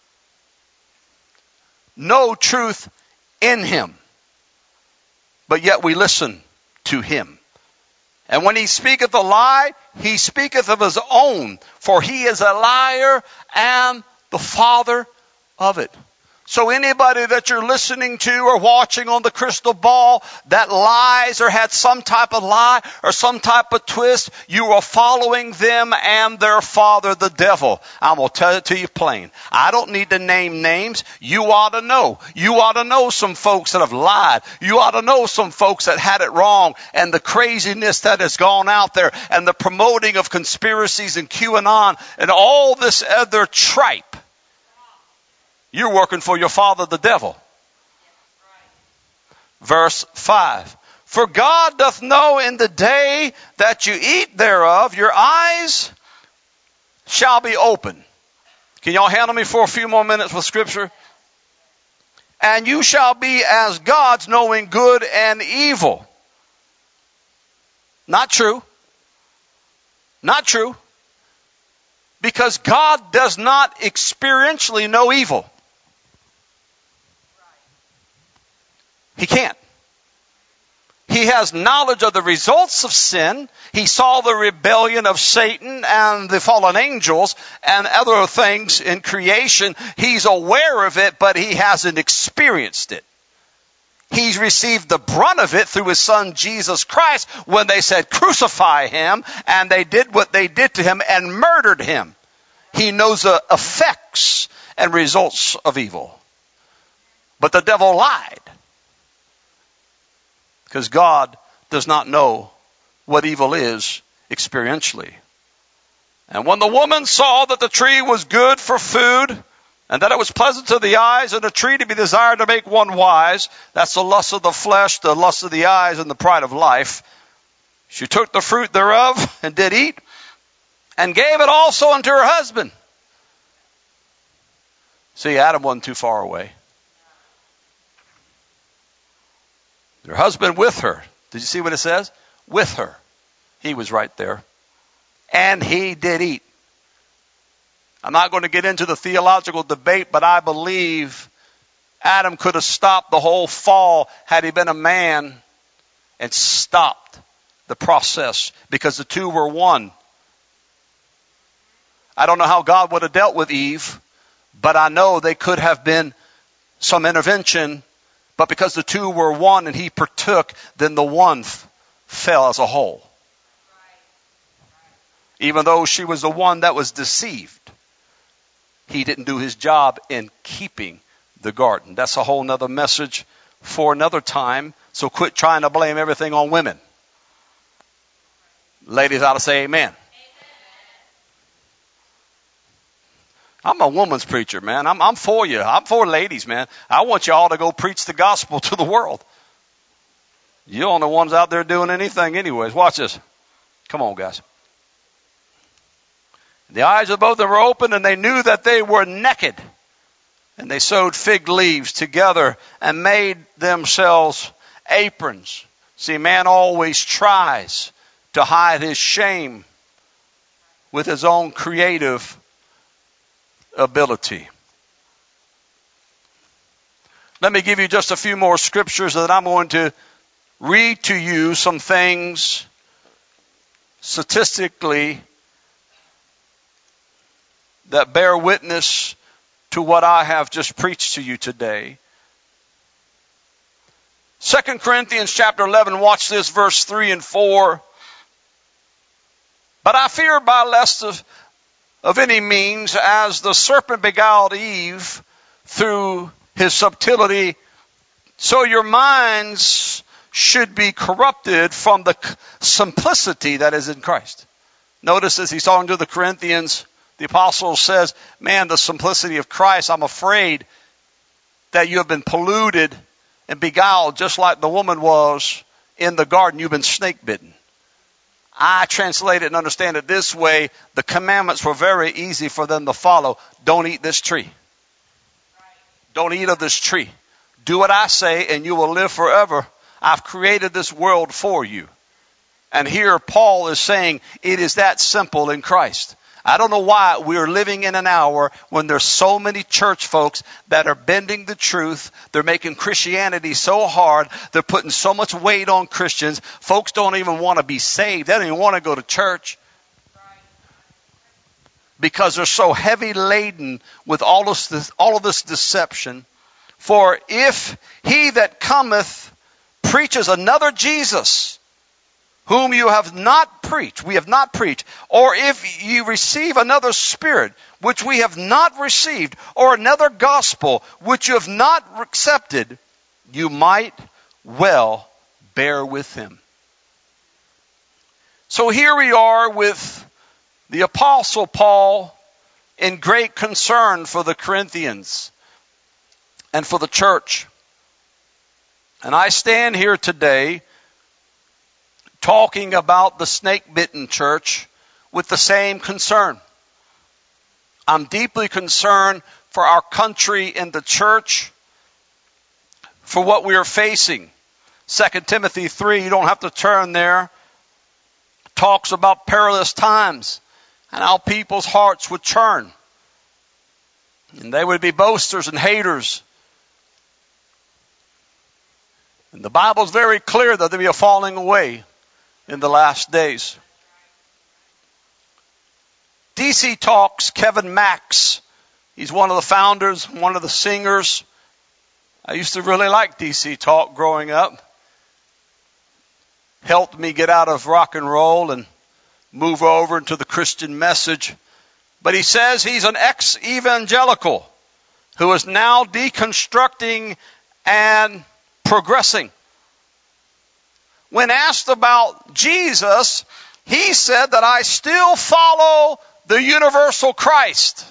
No truth in him. But yet we listen to him. And when he speaketh a lie, he speaketh of his own, for he is a liar and the father of it. So anybody that you're listening to or watching on the crystal ball that lies or had some type of lie or some type of twist, you are following them and their father, the devil. I'm going to tell it to you plain. I don't need to name names. You ought to know. You ought to know some folks that have lied. You ought to know some folks that had it wrong, and the craziness that has gone out there, and the promoting of conspiracies and QAnon and all this other tripe. You're working for your father, the devil. Verse five. For God doth know in the day that you eat thereof, your eyes shall be open. Can y'all handle me for a few more minutes with scripture? And you shall be as gods, knowing good and evil. Not true. Not true. Because God does not experientially know evil. He can't. He has knowledge of the results of sin. He saw the rebellion of Satan and the fallen angels and other things in creation. He's aware of it, but he hasn't experienced it. He's received the brunt of it through his son Jesus Christ when they said crucify him, and they did what they did to him and murdered him. He knows the effects and results of evil. But the devil lied. Because God does not know what evil is experientially. And when the woman saw that the tree was good for food, and that it was pleasant to the eyes, and a tree to be desired to make one wise, that's the lust of the flesh, the lust of the eyes, and the pride of life, she took the fruit thereof, and did eat, and gave it also unto her husband. See, Adam wasn't too far away. Her husband with her. Did you see what it says? With her. He was right there. And he did eat. I'm not going to get into the theological debate, but I believe Adam could have stopped the whole fall had he been a man and stopped the process, because the two were one. I don't know how God would have dealt with Eve, but I know they could have been some intervention But because the two were one and he partook, then the one f- fell as a whole. Even though she was the one that was deceived, he didn't do his job in keeping the garden. That's a whole nother message for another time. So quit trying to blame everything on women. Ladies ought to say amen. I'm a woman's preacher, man. I'm, I'm for you. I'm for ladies, man. I want you all to go preach the gospel to the world. You're the only ones out there doing anything anyways. Watch this. Come on, guys. The eyes of both of them were open, and they knew that they were naked. And they sewed fig leaves together and made themselves aprons. See, man always tries to hide his shame with his own creative ability. Let me give you just a few more scriptures that I'm going to read to you some things statistically that bear witness to what I have just preached to you today. Second Corinthians chapter eleven, watch this, verse three and four. But I fear by lest of, of any means, as the serpent beguiled Eve through his subtlety, so your minds should be corrupted from the simplicity that is in Christ. Notice as he's talking to the Corinthians, the apostle says, man, the simplicity of Christ, I'm afraid that you have been polluted and beguiled just like the woman was in the garden. You've been snake bitten. I translate it and understand it this way. The commandments were very easy for them to follow. Don't eat this tree. Don't eat of this tree. Do what I say and you will live forever. I've created this world for you. And here Paul is saying it is that simple in Christ. I don't know why we are living in an hour when there's so many church folks that are bending the truth. They're making Christianity so hard. They're putting so much weight on Christians. Folks don't even want to be saved. They don't even want to go to church because they're so heavy laden with all of this, all of this deception. For if he that cometh preaches another Jesus, whom you have not preached, we have not preached, or if you receive another spirit, which we have not received, or another gospel, which you have not accepted, you might well bear with him. So here we are with the Apostle Paul in great concern for the Corinthians and for the church. And I stand here today talking about the snake-bitten church with the same concern. I'm deeply concerned for our country and the church, for what we are facing. Second Timothy three, you don't have to turn there, talks about perilous times and how people's hearts would turn. And they would be boasters and haters. And the Bible's very clear that there'll be a falling away in the last days. D C Talks, Kevin Max, he's one of the founders, one of the singers. I used to really like D C Talk growing up. Helped me get out of rock and roll and move over into the Christian message. But he says he's an ex-evangelical who is now deconstructing and progressing. When asked about Jesus, he said that I still follow the universal Christ.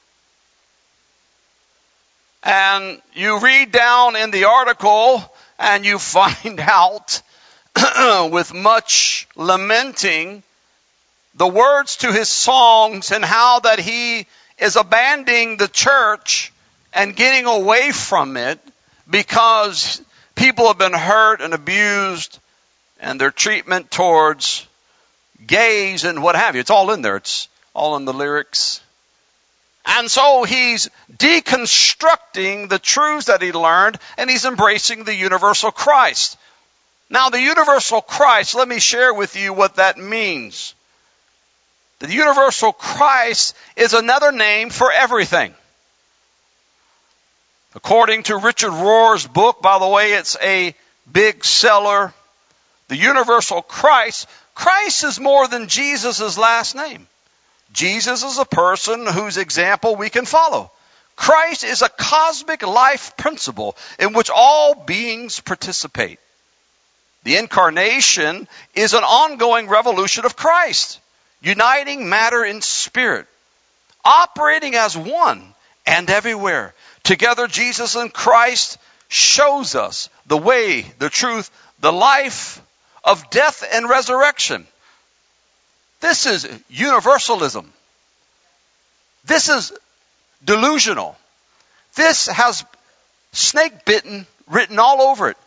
And you read down in the article and you find out with much lamenting the words to his songs and how that he is abandoning the church and getting away from it because people have been hurt and abused, and their treatment towards gays and what have you. It's all in there. It's all in the lyrics. And so he's deconstructing the truths that he learned, and he's embracing the universal Christ. Now, the universal Christ, let me share with you what that means. The universal Christ is another name for everything. According to Richard Rohr's book, by the way, it's a big seller, The Universal Christ. Christ is more than Jesus' last name. Jesus is a person whose example we can follow. Christ is a cosmic life principle in which all beings participate. The incarnation is an ongoing revolution of Christ, uniting matter and spirit, operating as one and everywhere. Together, Jesus and Christ shows us the way, the truth, the life of death and resurrection. This is universalism. This is delusional. This has snake bitten written all over it.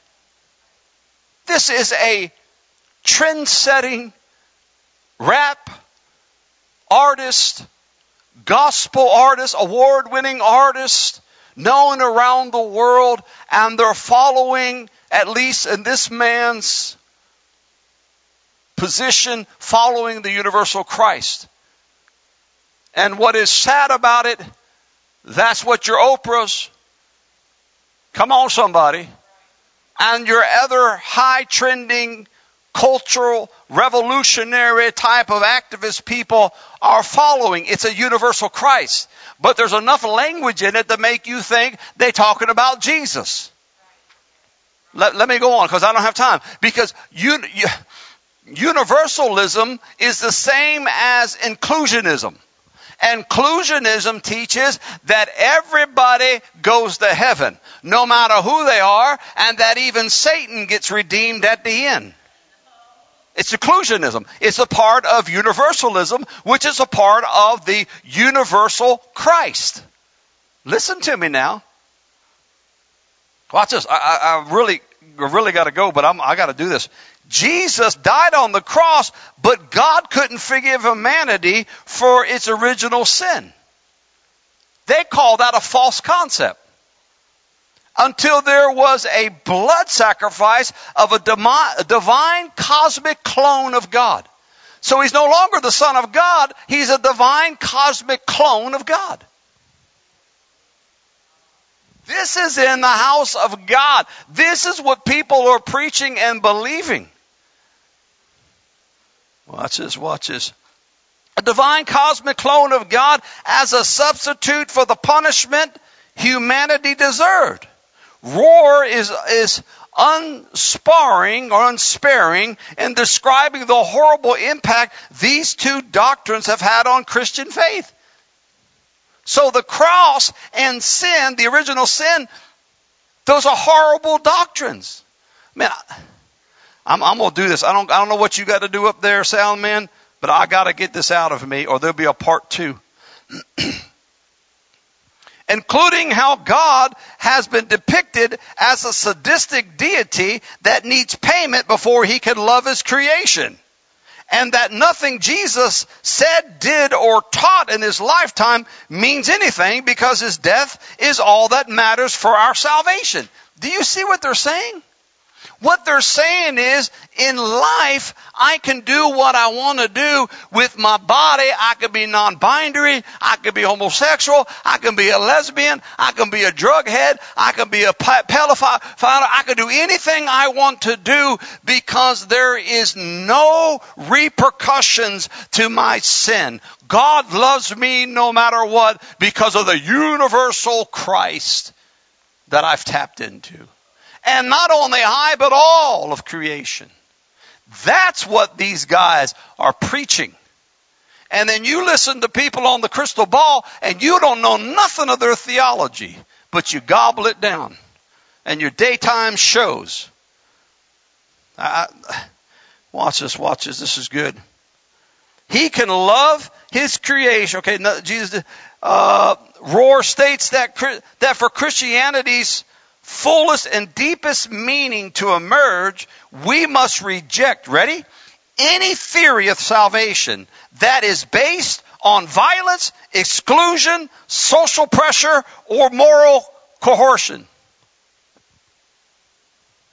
This is a trend-setting rap artist, gospel artist, award-winning artist, known around the world, and they're following, at least in this man's position, following the universal Christ. And what is sad about it, that's what your Oprahs, come on somebody, and your other high-trending, cultural, revolutionary type of activist people are following. It's a universal Christ. But there's enough language in it to make you think they're talking about Jesus. Let, let me go on because I don't have time. Because un, universalism is the same as inclusionism. Inclusionism teaches that everybody goes to heaven, no matter who they are, and that even Satan gets redeemed at the end. It's inclusionism. It's a part of universalism, which is a part of the universal Christ. Listen to me now. Watch this. I, I, I really, really got to go, but I'm, I got to do this. Jesus died on the cross, but God couldn't forgive humanity for its original sin. They call that a false concept. Until there was a blood sacrifice of a divine cosmic clone of God. So he's no longer the Son of God, he's a divine cosmic clone of God. This is in the house of God. This is what people are preaching and believing. Watch this, watch this. A divine cosmic clone of God as a substitute for the punishment humanity deserved. Rohr is, is unsparing or unsparing in describing the horrible impact these two doctrines have had on Christian faith. So the cross and sin, the original sin, those are horrible doctrines. Man, I'm, I'm going to do this. I don't, I don't know what you got to do up there, sound man, but I got to get this out of me or there'll be a part two. Including how God has been depicted as a sadistic deity that needs payment before he can love his creation. And that nothing Jesus said, did, or taught in his lifetime means anything because his death is all that matters for our salvation. Do you see what they're saying? What they're saying is, in life, I can do what I want to do with my body. I can be non-binary. I can be homosexual. I can be a lesbian. I can be a drug head. I can be a pedophile. I can do anything I want to do because there is no repercussions to my sin. God loves me no matter what because of the universal Christ that I've tapped into. And not only I, but all of creation. That's what these guys are preaching. And then you listen to people on the crystal ball and you don't know nothing of their theology, but you gobble it down. And your daytime shows. I, watch this, watch this. This is good. He can love his creation. Okay, no, Jesus, uh, Rohr states that, that for Christianity's fullest and deepest meaning to emerge, we must reject, ready? Any theory of salvation that is based on violence, exclusion, social pressure, or moral coercion.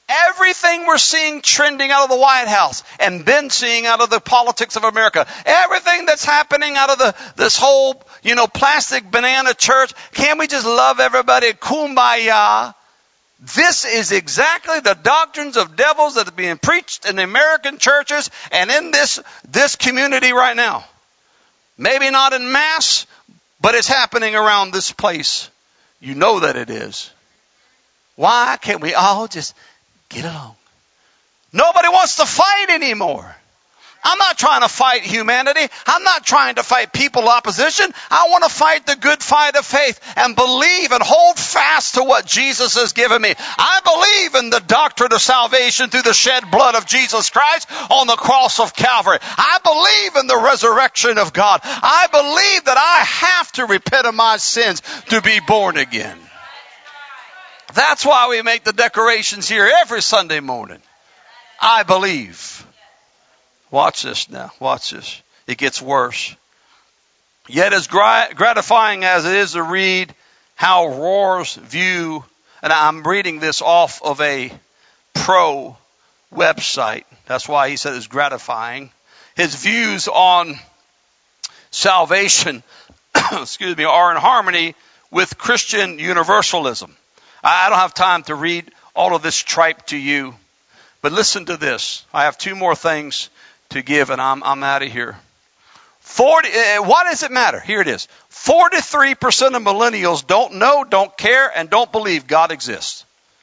Everything we're seeing trending out of the White House and been seeing out of the politics of America, everything that's happening out of the this whole, you know, plastic banana church, can't we just love everybody, kumbaya? This is exactly the doctrines of devils that are being preached in the American churches and in this, this community right now. Maybe not in mass, but it's happening around this place. You know that it is. Why can't we all just get along? Nobody wants to fight anymore. I'm not trying to fight humanity. I'm not trying to fight people opposition. I want to fight the good fight of faith and believe and hold fast to what Jesus has given me. I believe in the doctrine of salvation through the shed blood of Jesus Christ on the cross of Calvary. I believe in the resurrection of God. I believe that I have to repent of my sins to be born again. That's why we make the declarations here every Sunday morning. I believe. Watch this now. Watch this. It gets worse. Yet as gratifying as it is to read how Rohr's view, and I'm reading this off of a pro website. That's why he said it's gratifying. His views on salvation, excuse me, are in harmony with Christian universalism. I don't have time to read all of this tripe to you, but listen to this. I have two more things to give, and I'm I'm out of here. Forty. Uh, why does it matter? Here it is. Forty-three percent of millennials don't know, don't care, and don't believe God exists.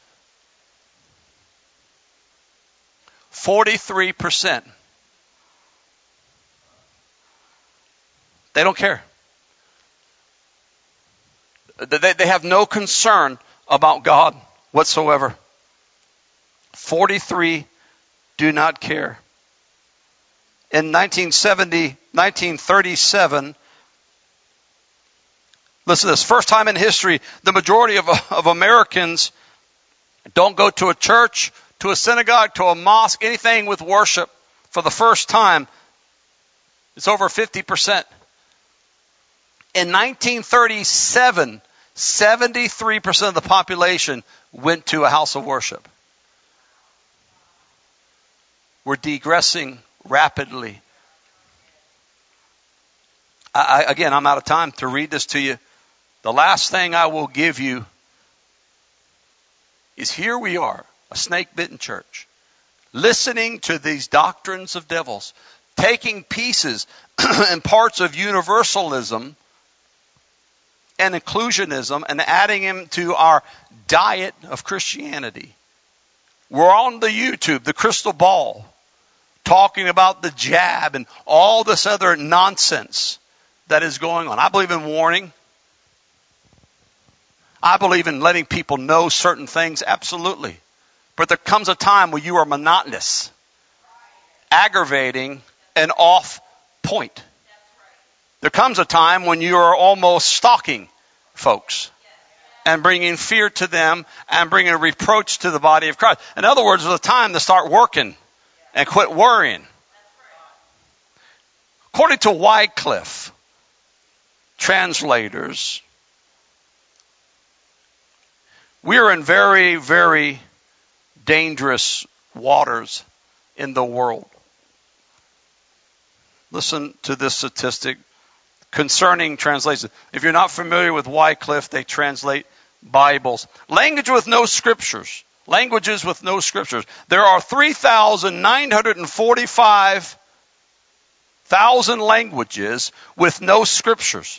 Forty-three percent. They don't care. They they have no concern about God whatsoever. Forty-three do not care. In nineteen seventy, nineteen thirty-seven, listen to this, first time in history, the majority of, of Americans don't go to a church, to a synagogue, to a mosque, anything with worship for the first time. It's over fifty percent. In nineteen thirty-seven, seventy-three percent of the population went to a house of worship. We're degressing rapidly. I, I, again, I'm out of time to read this to you. The last thing I will give you is here we are, a snake-bitten church, listening to these doctrines of devils, taking pieces and parts of universalism and inclusionism and adding them to our diet of Christianity. We're on the YouTube, the crystal ball, talking about the jab and all this other nonsense that is going on. I believe in warning. I believe in letting people know certain things, absolutely. But there comes a time when you are monotonous, aggravating, and off point. There comes a time when you are almost stalking folks and bringing fear to them and bringing a reproach to the body of Christ. In other words, it's a time to start working and quit worrying. According to Wycliffe translators, we are in very, very dangerous waters in the world. Listen to this statistic concerning translation. If you're not familiar with Wycliffe, they translate Bibles. Language with no scriptures. Languages with no scriptures. There are three thousand nine hundred forty-five thousand languages with no scriptures.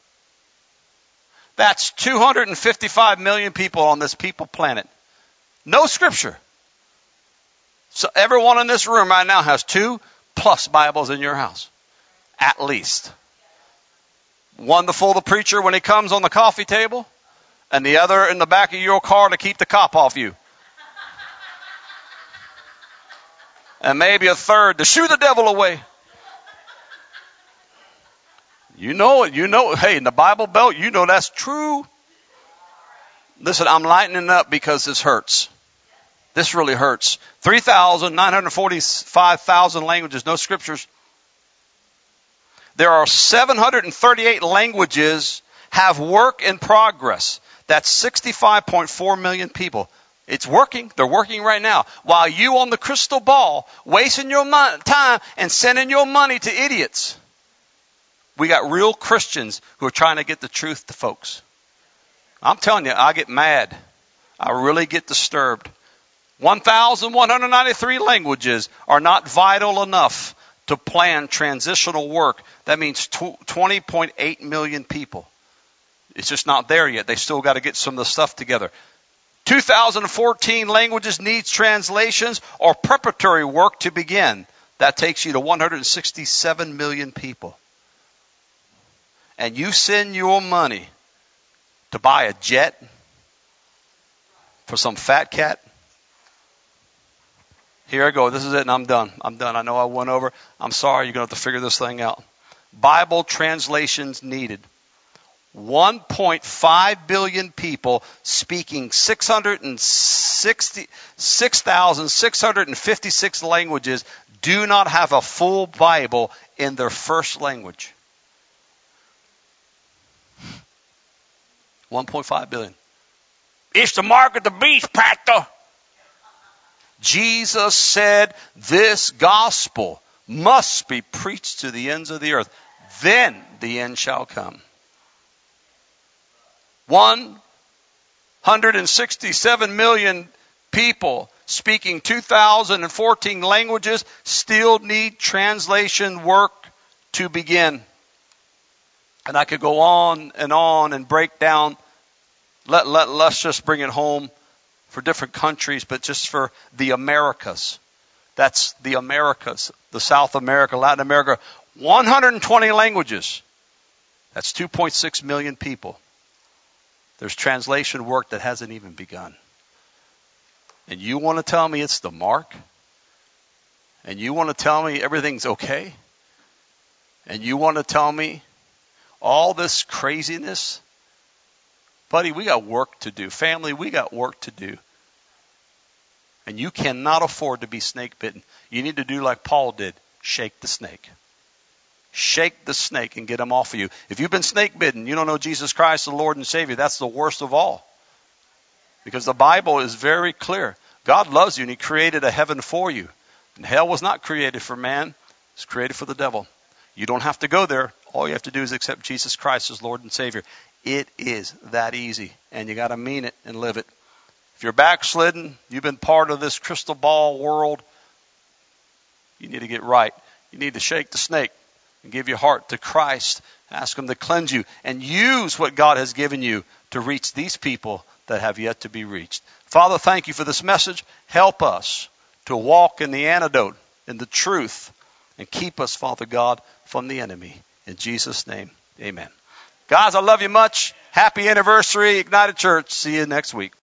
That's two hundred fifty-five million people on this people planet. No scripture. So everyone in this room right now has two plus Bibles in your house. At least. One to fool the preacher when he comes on the coffee table, and the other in the back of your car to keep the cop off you. And maybe a third to shoo the devil away. You know it. You know, hey, in the Bible Belt, you know that's true. Listen, I'm lightening up because this hurts. This really hurts. three thousand nine hundred forty-five thousand languages, no scriptures. There are seven hundred thirty-eight languages have work in progress. That's sixty-five point four million people It's working. They're working right now. While you on the crystal ball, wasting your mo- time and sending your money to idiots. We got real Christians who are trying to get the truth to folks. I'm telling you, I get mad. I really get disturbed. one thousand one hundred ninety-three languages are not vital enough to plan transitional work. That means twenty point eight million people. It's just not there yet. They still got to get some of the stuff together. two thousand fourteen languages needs translations or preparatory work to begin. That takes you to one hundred sixty-seven million people. And you send your money to buy a jet for some fat cat. Here I go. This is it, and I'm done. I'm done. I know I went over. I'm sorry. You're going to have to figure this thing out. Bible translations needed. one point five billion people speaking six hundred sixty, six thousand six hundred fifty-six languages do not have a full Bible in their first language. one point five billion. It's the mark of the beast, Pastor. Jesus said this gospel must be preached to the ends of the earth. Then the end shall come. one hundred sixty-seven million people speaking two thousand fourteen languages still need translation work to begin. And I could go on and on and break down. Let, let, let's just bring it home for different countries, but just for the Americas. That's the Americas, the South America, Latin America. one hundred twenty languages. That's two point six million people. There's translation work that hasn't even begun. And you want to tell me it's the mark? And you want to tell me everything's okay? And you want to tell me all this craziness? Buddy, we got work to do. Family, we got work to do. And you cannot afford to be snake bitten. You need to do like Paul did. Shake the snake. Shake the snake and get him off of you. If you've been snake bitten, you don't know Jesus Christ, the Lord and Savior. That's the worst of all. Because the Bible is very clear. God loves you and he created a heaven for you. And hell was not created for man. It's created for the devil. You don't have to go there. All you have to do is accept Jesus Christ as Lord and Savior. It is that easy. And you got to mean it and live it. If you're backslidden, you've been part of this crystal ball world, you need to get right. You need to shake the snake and give your heart to Christ. Ask him to cleanse you and use what God has given you to reach these people that have yet to be reached. Father, thank you for this message. Help us to walk in the antidote, in the truth, and keep us, Father God, from the enemy. In Jesus' name, amen. Guys, I love you much. Happy anniversary, Ignited Church. See you next week.